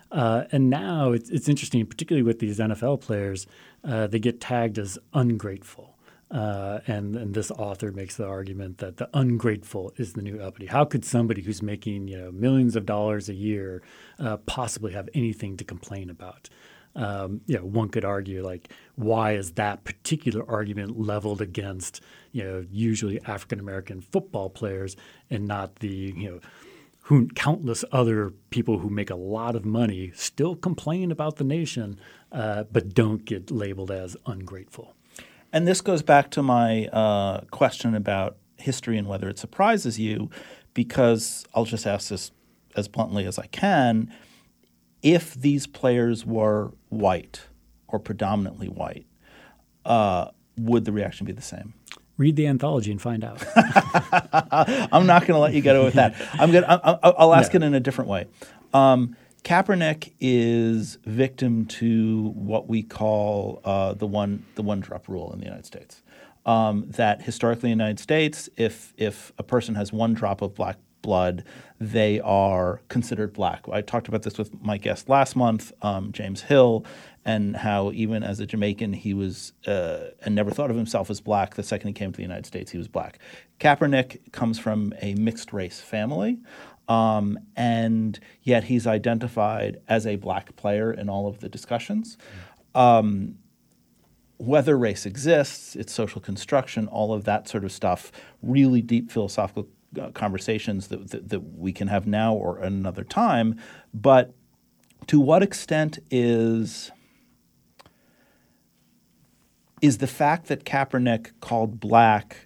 Speaker 3: And now it's interesting, particularly with these NFL players, they get tagged as ungrateful. And this author makes the argument that the ungrateful is the new uppity. How could somebody who's making millions of dollars a year possibly have anything to complain about? One could argue, like, why is that particular argument leveled against usually African American football players and not the countless other people who make a lot of money still complain about the nation, but don't get labeled as ungrateful.
Speaker 2: And this goes back to my question about history and whether it surprises you, because I'll just ask this as bluntly as I can. If these players were white or predominantly white, would the reaction be the same?
Speaker 3: Read the anthology and find out.
Speaker 2: I'm not going to let you get away with that. I'll ask it in a different way. Kaepernick is victim to what we call the one drop rule in the United States. That historically in the United States, if a person has one drop of black blood, they are considered black. I talked about this with my guest last month, James Hill, and how even as a Jamaican, he was and never thought of himself as black. The second he came to the United States, he was black. Kaepernick comes from a mixed race family, and yet he's identified as a black player in all of the discussions. Whether race exists, its social construction, all of that sort of stuff, really deep philosophical conversations that we can have now or another time. But to what extent is the fact that Kaepernick called black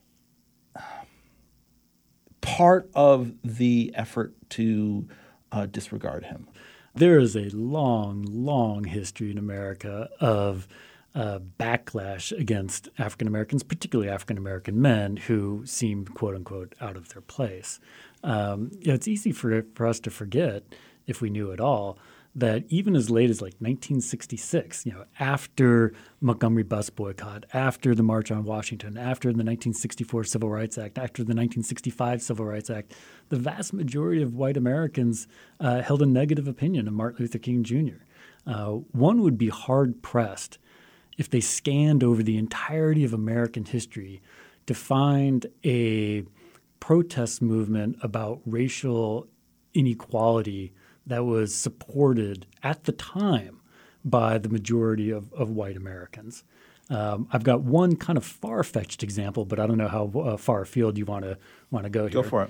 Speaker 2: part of the effort to disregard him?
Speaker 3: There is a long, long history in America of backlash against African Americans, particularly African American men who seemed, quote unquote, out of their place. It's easy for us to forget, if we knew at all, that even as late as like 1966, after Montgomery bus boycott, after the March on Washington, after the 1964 Civil Rights Act, after the 1965 Civil Rights Act, the vast majority of white Americans held a negative opinion of Martin Luther King Jr. One would be hard-pressed if they scanned over the entirety of American history to find a protest movement about racial inequality that was supported at the time by the majority of white Americans. I've got one kind of far-fetched example, but I don't know how far afield you want to go here.
Speaker 2: Go for it.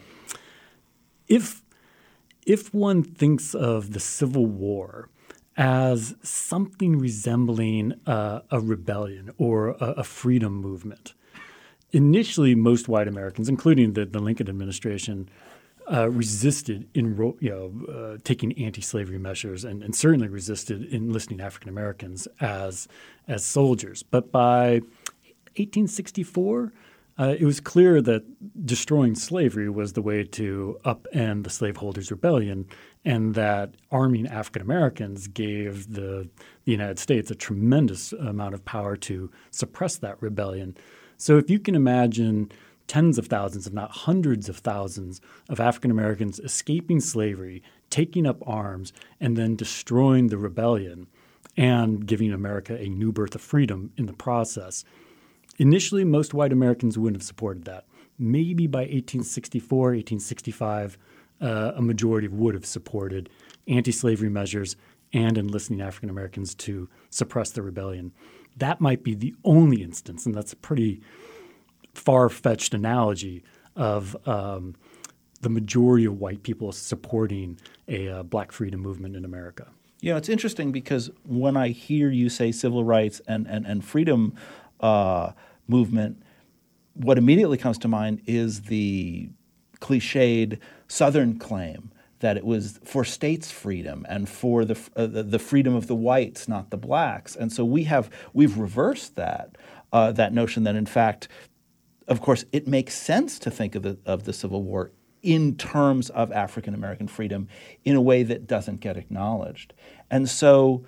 Speaker 3: If one thinks of the Civil War as something resembling a rebellion or a freedom movement, initially most white Americans, including the Lincoln administration, resisted in taking anti-slavery measures and certainly resisted enlisting African Americans as soldiers. But by 1864, it was clear that destroying slavery was the way to upend the slaveholders' rebellion, and that arming African Americans gave the United States a tremendous amount of power to suppress that rebellion. So if you can imagine tens of thousands, if not hundreds of thousands, of African Americans escaping slavery, taking up arms, and then destroying the rebellion and giving America a new birth of freedom in the process. Initially, most white Americans wouldn't have supported that. Maybe by 1864, 1865, a majority would have supported anti-slavery measures and enlisting African Americans to suppress the rebellion. That might be the only instance, and that's a pretty far-fetched analogy of the majority of white people supporting a black freedom movement in America.
Speaker 2: It's interesting because when I hear you say civil rights and freedom movement, what immediately comes to mind is the cliched Southern claim that it was for states' freedom and for the freedom of the whites, not the blacks. And so we've reversed that notion that in fact, of course, it makes sense to think of the Civil War in terms of African American freedom in a way that doesn't get acknowledged. And so,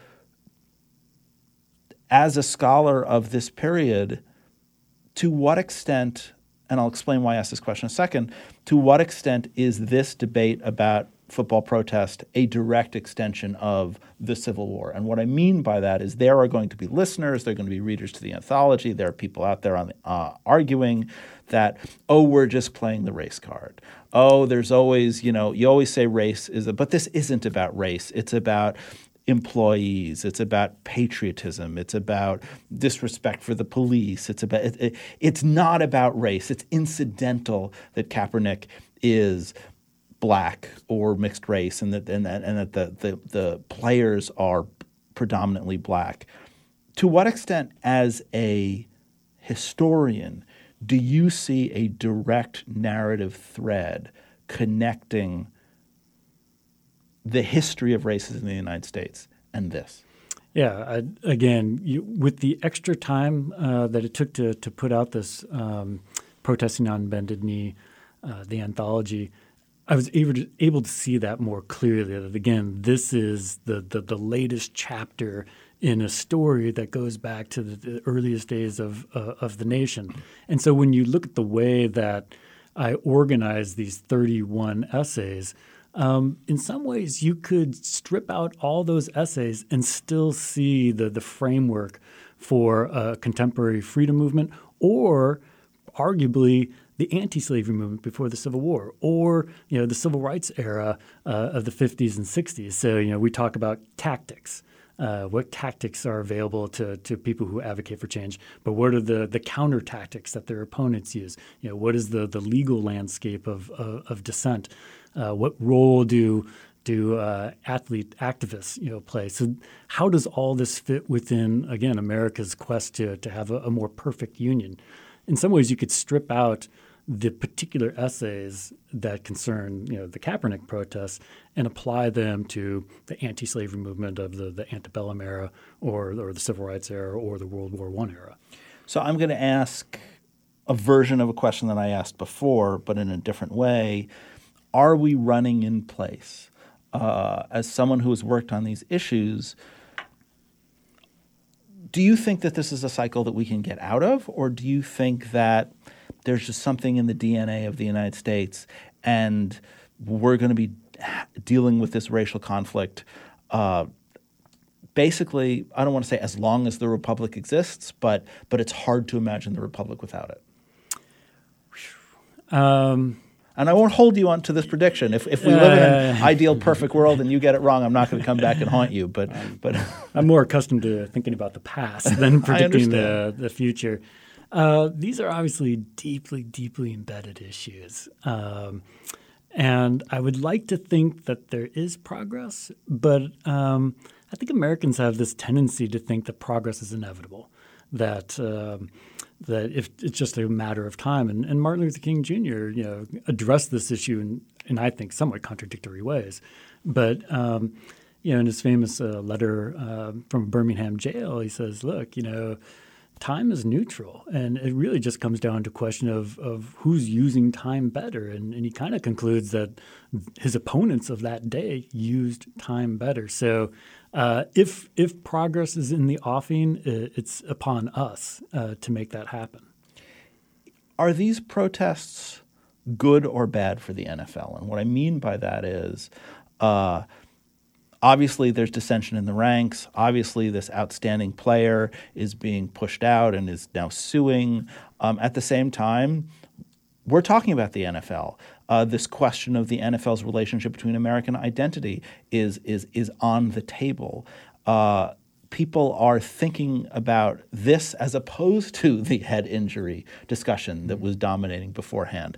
Speaker 2: as a scholar of this period, to what extent, and I'll explain why I asked this question in a second, to what extent is this debate about football protest a direct extension of the Civil War. And what I mean by that is there are going to be listeners, there are going to be readers to the anthology, there are people out there arguing that, oh, we're just playing the race card. Oh, there's always, you always say race but this isn't about race. It's about employees. It's about patriotism. It's about disrespect for the police. It's not about race. It's incidental that Kaepernick is black or mixed race, and that the players are predominantly black. To what extent, as a historian, do you see a direct narrative thread connecting the history of racism in the United States and this?
Speaker 3: Yeah, with the extra time that it took to put out this Protesting on Bended Knee, the anthology, I was able to see that more clearly. That again, this is the latest chapter in a story that goes back to the earliest days of the nation. And so when you look at the way that I organized these 31 essays, in some ways you could strip out all those essays and still see the framework for a contemporary freedom movement, or arguably the anti-slavery movement before the Civil War, or the civil rights era of the 50s and 60s. So we talk about tactics. What tactics are available to people who advocate for change, but what are the counter tactics that their opponents use? What is the legal landscape of dissent? What role do activists play? So how does all this fit within, again, America's quest to have a more perfect union? In some ways, you could strip out the particular essays that concern the Kaepernick protests and apply them to the anti-slavery movement of the antebellum era or the civil rights era or the World War I era.
Speaker 2: So I'm going to ask a version of a question that I asked before, but in a different way. Are we running in place? As someone who has worked on these issues, do you think that this is a cycle that we can get out of, or do you think that there's just something in the DNA of the United States and we're going to be dealing with this racial conflict basically, I don't want to say as long as the Republic exists, but it's hard to imagine the Republic without it? And I won't hold you on to this prediction. If we live in an ideal, perfect world and you get it wrong, I'm not going to come back and haunt you. But
Speaker 3: I'm more accustomed to thinking about the past than predicting the future. These are obviously deeply, deeply embedded issues. And I would like to think that there is progress, but I think Americans have this tendency to think that progress is inevitable, that if it's just a matter of time. And Martin Luther King Jr. Addressed this issue in I think somewhat contradictory ways. But in his famous letter from Birmingham jail, he says, "Look, time is neutral, and it really just comes down to a question of who's using time better." And he kind of concludes that his opponents of that day used time better. So if progress is in the offing, it's upon us to make that happen.
Speaker 2: Are these protests good or bad for the NFL? And what I mean by that is obviously there's dissension in the ranks. Obviously this outstanding player is being pushed out and is now suing. At the same time, we're talking about the NFL. This question of the NFL's relationship between American identity is on the table. People are thinking about this as opposed to the head injury discussion that was dominating beforehand.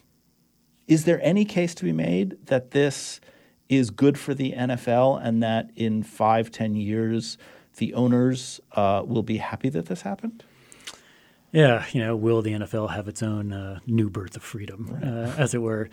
Speaker 2: Is there any case to be made that this is good for the NFL and that in 5-10 years the owners will be happy that this happened?
Speaker 3: Yeah, will the NFL have its own new birth of freedom, as it were?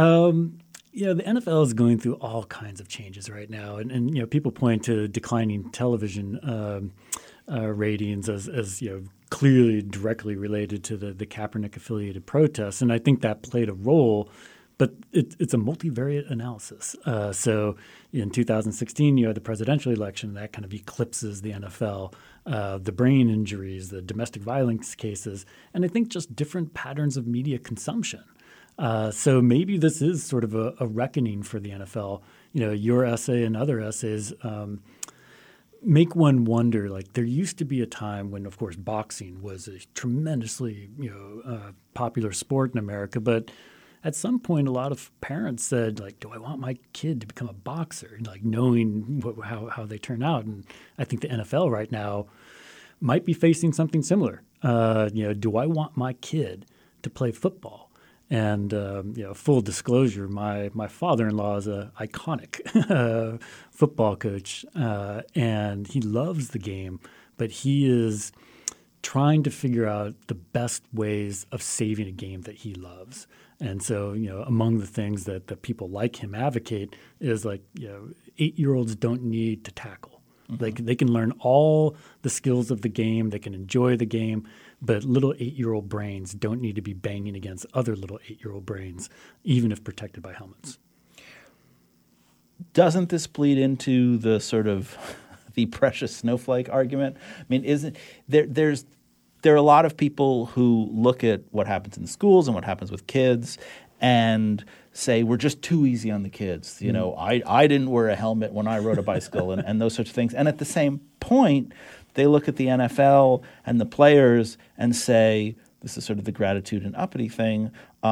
Speaker 3: The NFL is going through all kinds of changes right now, and people point to declining television ratings as clearly directly related to the Kaepernick-affiliated protests, and I think that played a role. But it's a multivariate analysis. So in 2016, you had the presidential election that kind of eclipses the NFL, the brain injuries, the domestic violence cases, and I think just different patterns of media consumption. So maybe this is sort of a reckoning for the NFL. Your essay and other essays make one wonder. Like, there used to be a time when, of course, boxing was a tremendously popular sport in America, but at some point, a lot of parents said, like, do I want my kid to become a boxer? Like, knowing how they turn out. And I think the NFL right now might be facing something similar. Do I want my kid to play football? And full disclosure, my father-in-law is an iconic football coach, and he loves the game, but he is trying to figure out the best ways of saving a game that he loves. And so, among the things that people like him advocate is 8-year-olds don't need to tackle. Mm-hmm. They can learn all the skills of the game. They can enjoy the game. But little 8-year-old brains don't need to be banging against other little 8-year-old brains, even if protected by helmets.
Speaker 2: Doesn't this bleed into the sort of the precious snowflake argument? I mean, isn't there are a lot of people who look at what happens in schools and what happens with kids and say we're just too easy on the kids. I didn't wear a helmet when I rode a bicycle and those sorts of things. And at the same point, they look at the NFL and the players and say, this is sort of the gratitude and uppity thing.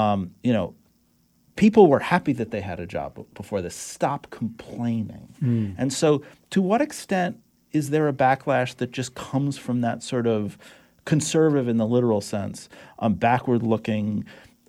Speaker 2: People were happy that they had a job before this. Stop complaining. And so to what extent is there a backlash that just comes from that sort of conservative in the literal sense, backward-looking,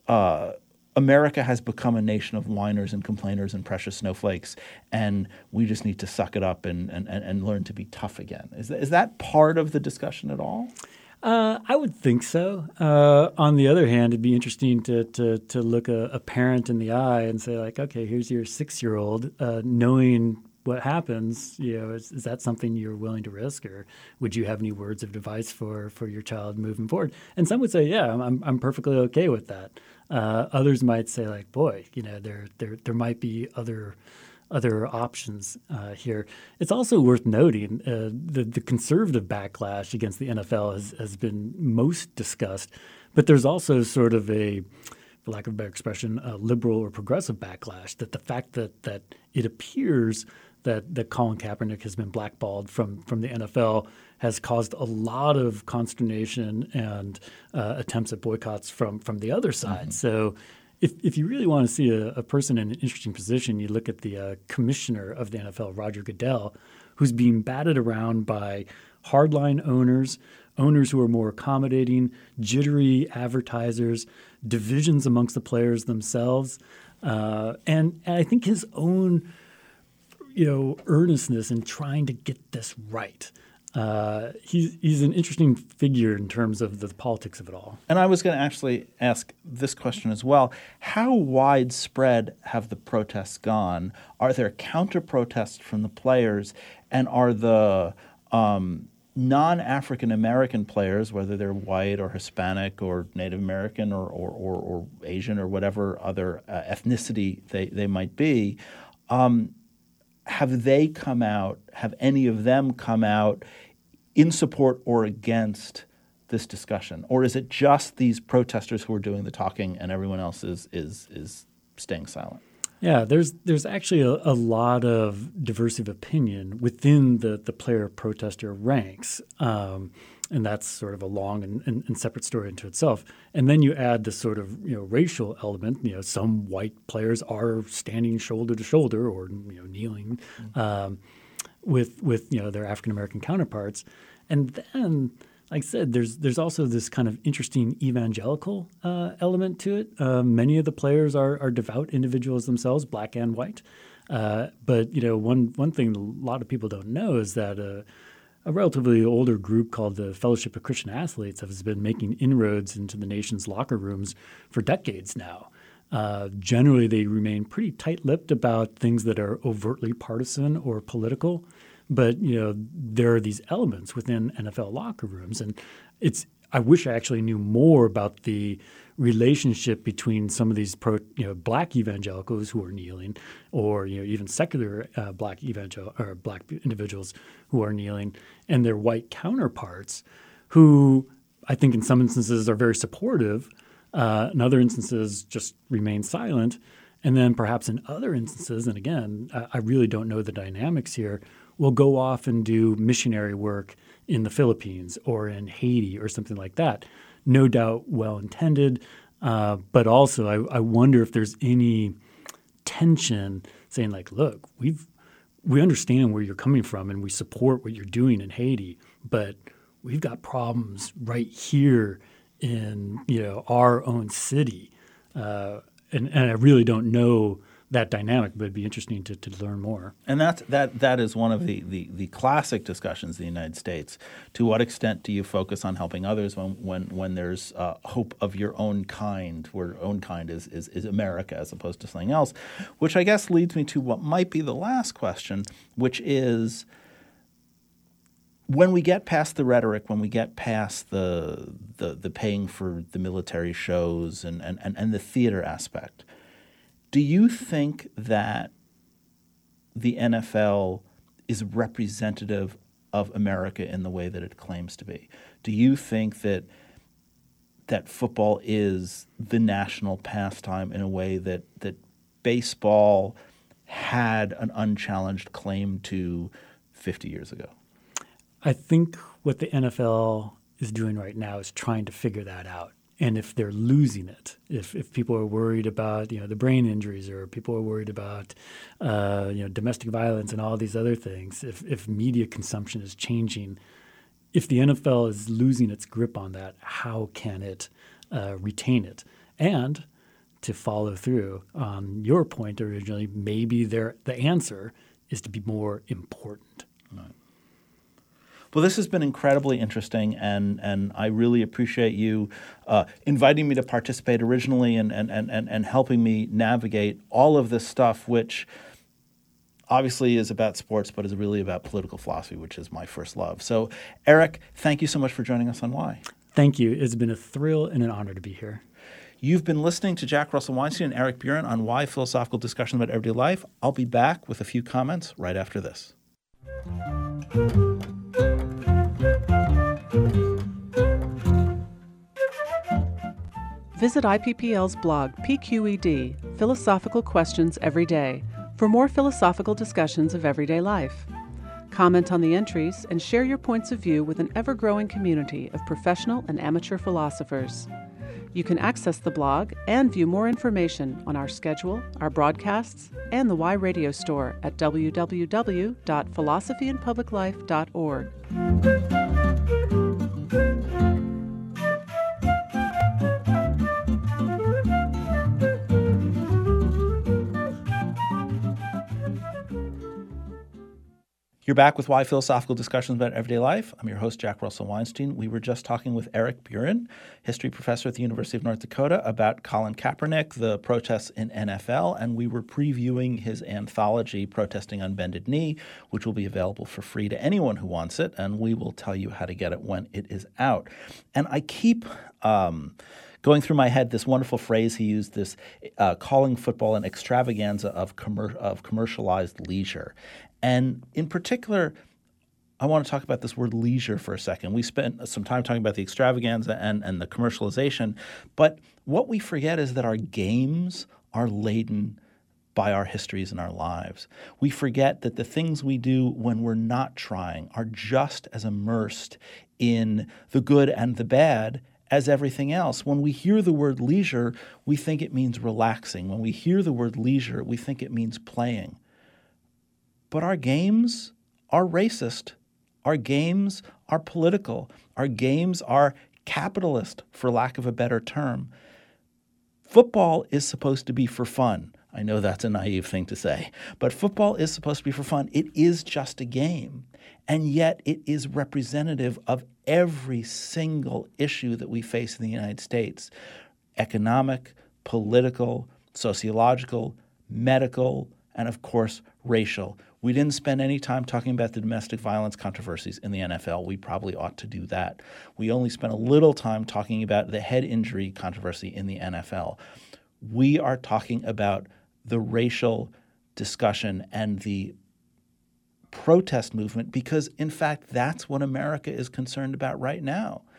Speaker 2: America has become a nation of whiners and complainers and precious snowflakes, and we just need to suck it up and learn to be tough again. Is that part of the discussion at all?
Speaker 3: I would think so. On the other hand, it'd be interesting to look a parent in the eye and say, like, okay, here's your 6-year-old, knowing what happens, is that something you're willing to risk, or would you have any words of advice for your child moving forward? And some would say, yeah, I'm perfectly okay with that. Others might say, like, boy, there might be other options here. It's also worth noting the conservative backlash against the NFL has been most discussed, but there's also sort of a, for lack of a better expression, a liberal or progressive backlash, that the fact that it appears that Colin Kaepernick has been blackballed from the NFL has caused a lot of consternation and attempts at boycotts from the other side. Mm-hmm. So if you really want to see a person in an interesting position, you look at the commissioner of the NFL, Roger Goodell, who's being batted around by hardline owners who are more accommodating, jittery advertisers, divisions amongst the players themselves. And I think his own earnestness in trying to get this right. He's an interesting figure in terms of the politics of it all.
Speaker 2: And I was going to actually ask this question as well. How widespread have the protests gone? Are there counter-protests from the players? And are the non-African American players, whether they're white or Hispanic or Native American or Asian or whatever other ethnicity they might be, have any of them come out in support or against this discussion? Or is it just these protesters who are doing the talking and everyone else is staying silent?
Speaker 3: Yeah, there's actually a lot of diversity of opinion within the player protester ranks. And that's sort of a long and separate story into itself. And then you add this sort of racial element. Some white players are standing shoulder to shoulder or kneeling with their African American counterparts. And then, like I said, there's also this kind of interesting evangelical element to it. Many of the players are devout individuals themselves, black and white. But one thing a lot of people don't know is that a relatively older group called the Fellowship of Christian Athletes has been making inroads into the nation's locker rooms for decades now. Generally, they remain pretty tight-lipped about things that are overtly partisan or political. But, there are these elements within NFL locker rooms. And I wish I actually knew more about the relationship between some of these black evangelicals who are kneeling, or even secular black individuals who are kneeling, and their white counterparts, who I think in some instances are very supportive, In other instances, just remain silent. And then perhaps in other instances, and again, I really don't know the dynamics here, will go off and do missionary work in the Philippines or in Haiti or something like that. No doubt well-intended, but also I wonder if there's any tension saying like, look, we understand where you're coming from and we support what you're doing in Haiti, but we've got problems right here in our own city. And I really don't know that dynamic, but it'd be interesting to learn more.
Speaker 2: And that is one of the classic discussions in the United States. To what extent do you focus on helping others when there's hope of your own kind, where own kind is America as opposed to something else? Which I guess leads me to what might be the last question, which is, when we get past the rhetoric, when we get past the paying for the military shows and the theater aspect, do you think that the NFL is representative of America in the way that it claims to be? Do you think that football is the national pastime in a way that baseball had an unchallenged claim to 50 years ago?
Speaker 3: I think what the NFL is doing right now is trying to figure that out. And if they're losing it, if people are worried about the brain injuries, or people are worried about domestic violence and all these other things, if media consumption is changing, if the NFL is losing its grip on that, how can it retain it? And to follow through on your point originally, maybe the answer is to be more important.
Speaker 2: Right. Well, this has been incredibly interesting, and I really appreciate you inviting me to participate originally and helping me navigate all of this stuff, which obviously is about sports, but is really about political philosophy, which is my first love. So, Eric, thank you so much for joining us on Why.
Speaker 3: Thank you. It's been a thrill and an honor to be here.
Speaker 2: You've been listening to Jack Russell Weinstein and Eric Buren on Why, philosophical discussion about everyday life. I'll be back with a few comments right after this.
Speaker 1: Visit IPPL's blog, PQED, Philosophical Questions Every Day, for more philosophical discussions of everyday life. Comment on the entries and share your points of view with an ever-growing community of professional and amateur philosophers. You can access the blog and view more information on our schedule, our broadcasts, and the Y Radio store at www.philosophyandpubliclife.org.
Speaker 2: You're back with Why, philosophical discussions about everyday life. I'm your host, Jack Russell Weinstein. We were just talking with Eric Buren, history professor at the University of North Dakota, about Colin Kaepernick, the protests in NFL, and we were previewing his anthology, Protesting on Bended Knee, which will be available for free to anyone who wants it, and we will tell you how to get it when it is out. And I keep going through my head this wonderful phrase he used, this calling football an extravaganza of commercialized leisure. And in particular, I want to talk about this word leisure for a second. We spent some time talking about the extravaganza and the commercialization, but what we forget is that our games are laden by our histories and our lives. We forget that the things we do when we're not trying are just as immersed in the good and the bad as everything else. When we hear the word leisure, we think it means relaxing. When we hear the word leisure, we think it means playing. But our games are racist. Our games are political. Our games are capitalist, for lack of a better term. Football is supposed to be for fun. I know that's a naive thing to say, but football is supposed to be for fun. It is just a game, and yet it is representative of every single issue that we face in the United States: economic, political, sociological, medical, and of course, racial. We didn't spend any time talking about the domestic violence controversies in the NFL. We probably ought to do that. We only spent a little time talking about the head injury controversy in the NFL. We are talking about the racial discussion and the protest movement because, in fact, that's what America is concerned about right now.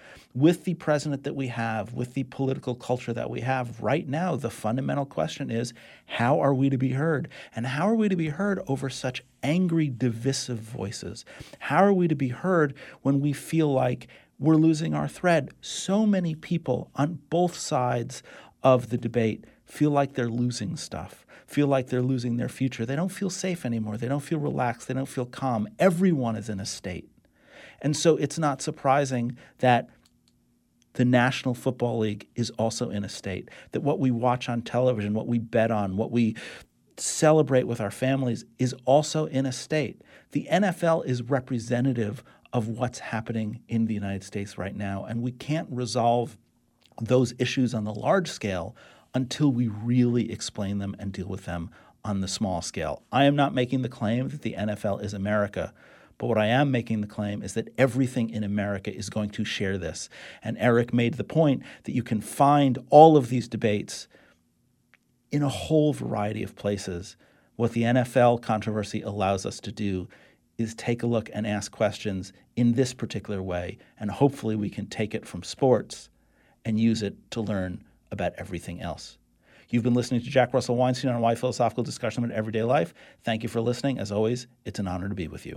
Speaker 2: With the president that we have, with the political culture that we have right now, the fundamental question is, how are we to be heard? And how are we to be heard over such angry, divisive voices? How are we to be heard when we feel like we're losing our thread? So many people on both sides of the debate feel like they're losing stuff, feel like they're losing their future. They don't feel safe anymore. They don't feel relaxed. They don't feel calm. Everyone is in a state. And so it's not surprising that the National Football League is also in a state, that what we watch on television, what we bet on, what we celebrate with our families is also in a state. The NFL is representative of what's happening in the United States right now, and we can't resolve those issues on the large scale until we really explain them and deal with them on the small scale. I am not making the claim that the NFL is America, but what I am making the claim is that everything in America is going to share this. And Eric made the point that you can find all of these debates in a whole variety of places. What the NFL controversy allows us to do is take a look and ask questions in this particular way, and hopefully we can take it from sports and use it to learn about everything else. You've been listening to Jack Russell Weinstein on Why Philosophical Discussion about Everyday Life. Thank you for listening. As always, it's an honor to be with you.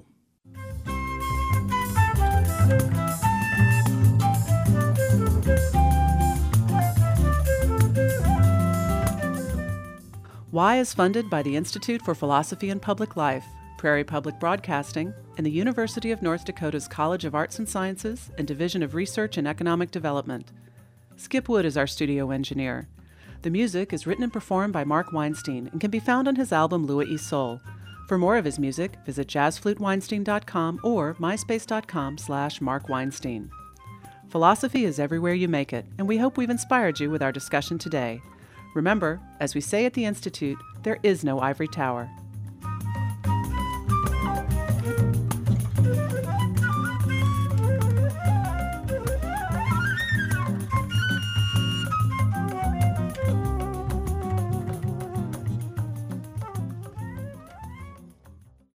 Speaker 1: Why is funded by the Institute for Philosophy and Public Life, Prairie Public Broadcasting, and the University of North Dakota's College of Arts and Sciences and Division of Research and Economic Development. Skip Wood is our studio engineer. The music is written and performed by Mark Weinstein and can be found on his album Lua y Sol. For more of his music, visit jazzfluteweinstein.com or myspace.com/Mark Weinstein. Philosophy is everywhere you make it, and we hope we've inspired you with our discussion today. Remember, as we say at the Institute, there is no ivory tower.